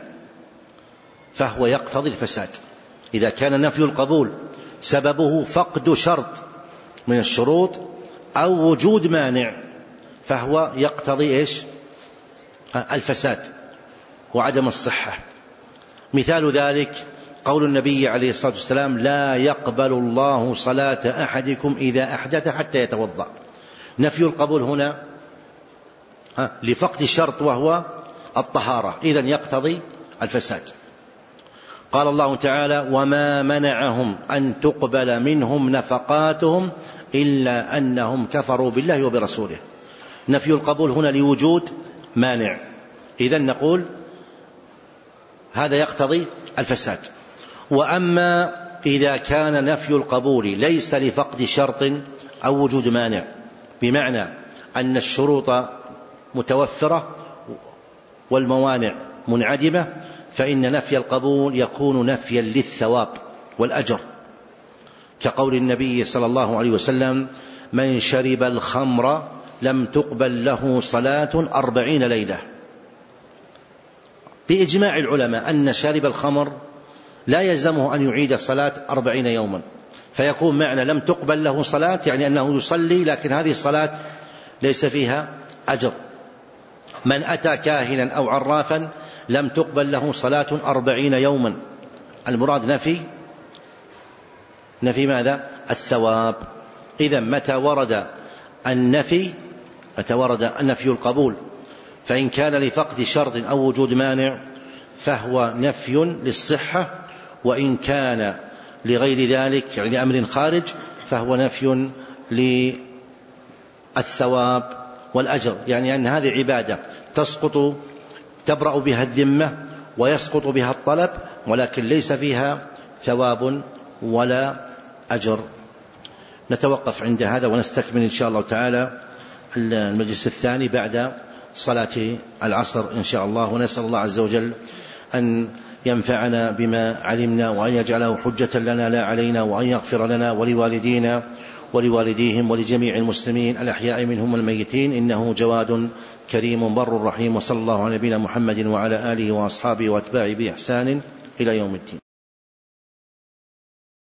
فهو يقتضي الفساد. إذا كان نفي القبول سببه فقد شرط من الشروط أو وجود مانع فهو يقتضي إيش؟ الفساد وعدم الصحة. مثال ذلك قول النبي عليه الصلاة والسلام لا يقبل الله صلاة أحدكم إذا أحدث حتى يتوضأ. نفي القبول هنا لفقد الشرط وهو الطهارة، إذن يقتضي الفساد. قال الله تعالى وما منعهم أن تقبل منهم نفقاتهم إلا أنهم كفروا بالله وبرسوله. نفي القبول هنا لوجود مانع، إذن نقول هذا يقتضي الفساد. وأما إذا كان نفي القبول ليس لفقد شرط أو وجود مانع، بمعنى أن الشروط متوفرة والموانع منعدمة، فإن نفي القبول يكون نفيا للثواب والأجر، كقول النبي صلى الله عليه وسلم من شرب الخمر لم تقبل له صلاة 40 ليلة. بإجماع العلماء أن شارب الخمر لا يلزمه أن يعيد الصلاة 40 يوما، فيكون معنى لم تقبل له صلاة يعني أنه يصلي لكن هذه الصلاة ليس فيها أجر. من أتى كاهنا أو عرافا لم تقبل له صلاة 40 يوما. المراد نفي ماذا؟ الثواب. إذن متى ورد النفي القبول فإن كان لفقد شرط أو وجود مانع فهو نفي للصحة، وإن كان لغير ذلك يعني أمر خارج فهو نفي للثواب والأجر، يعني أن هذه عبادة تبرأ بها الذمة ويسقط بها الطلب، ولكن ليس فيها ثواب ولا أجر. نتوقف عند هذا ونستكمل إن شاء الله تعالى المجلس الثاني بعد صلاة العصر إن شاء الله. ونسأل الله عز وجل أن ينفعنا بما علمنا وأن يجعله حجة لنا لا علينا، وأن يغفر لنا ولوالدينا ولوالديهم ولجميع المسلمين الأحياء منهم والميتين، إنه جواد كريم بر رحيم. وصلى الله على نبينا محمد وعلى آله وأصحابه وأتباعه بإحسان إلى يوم الدين.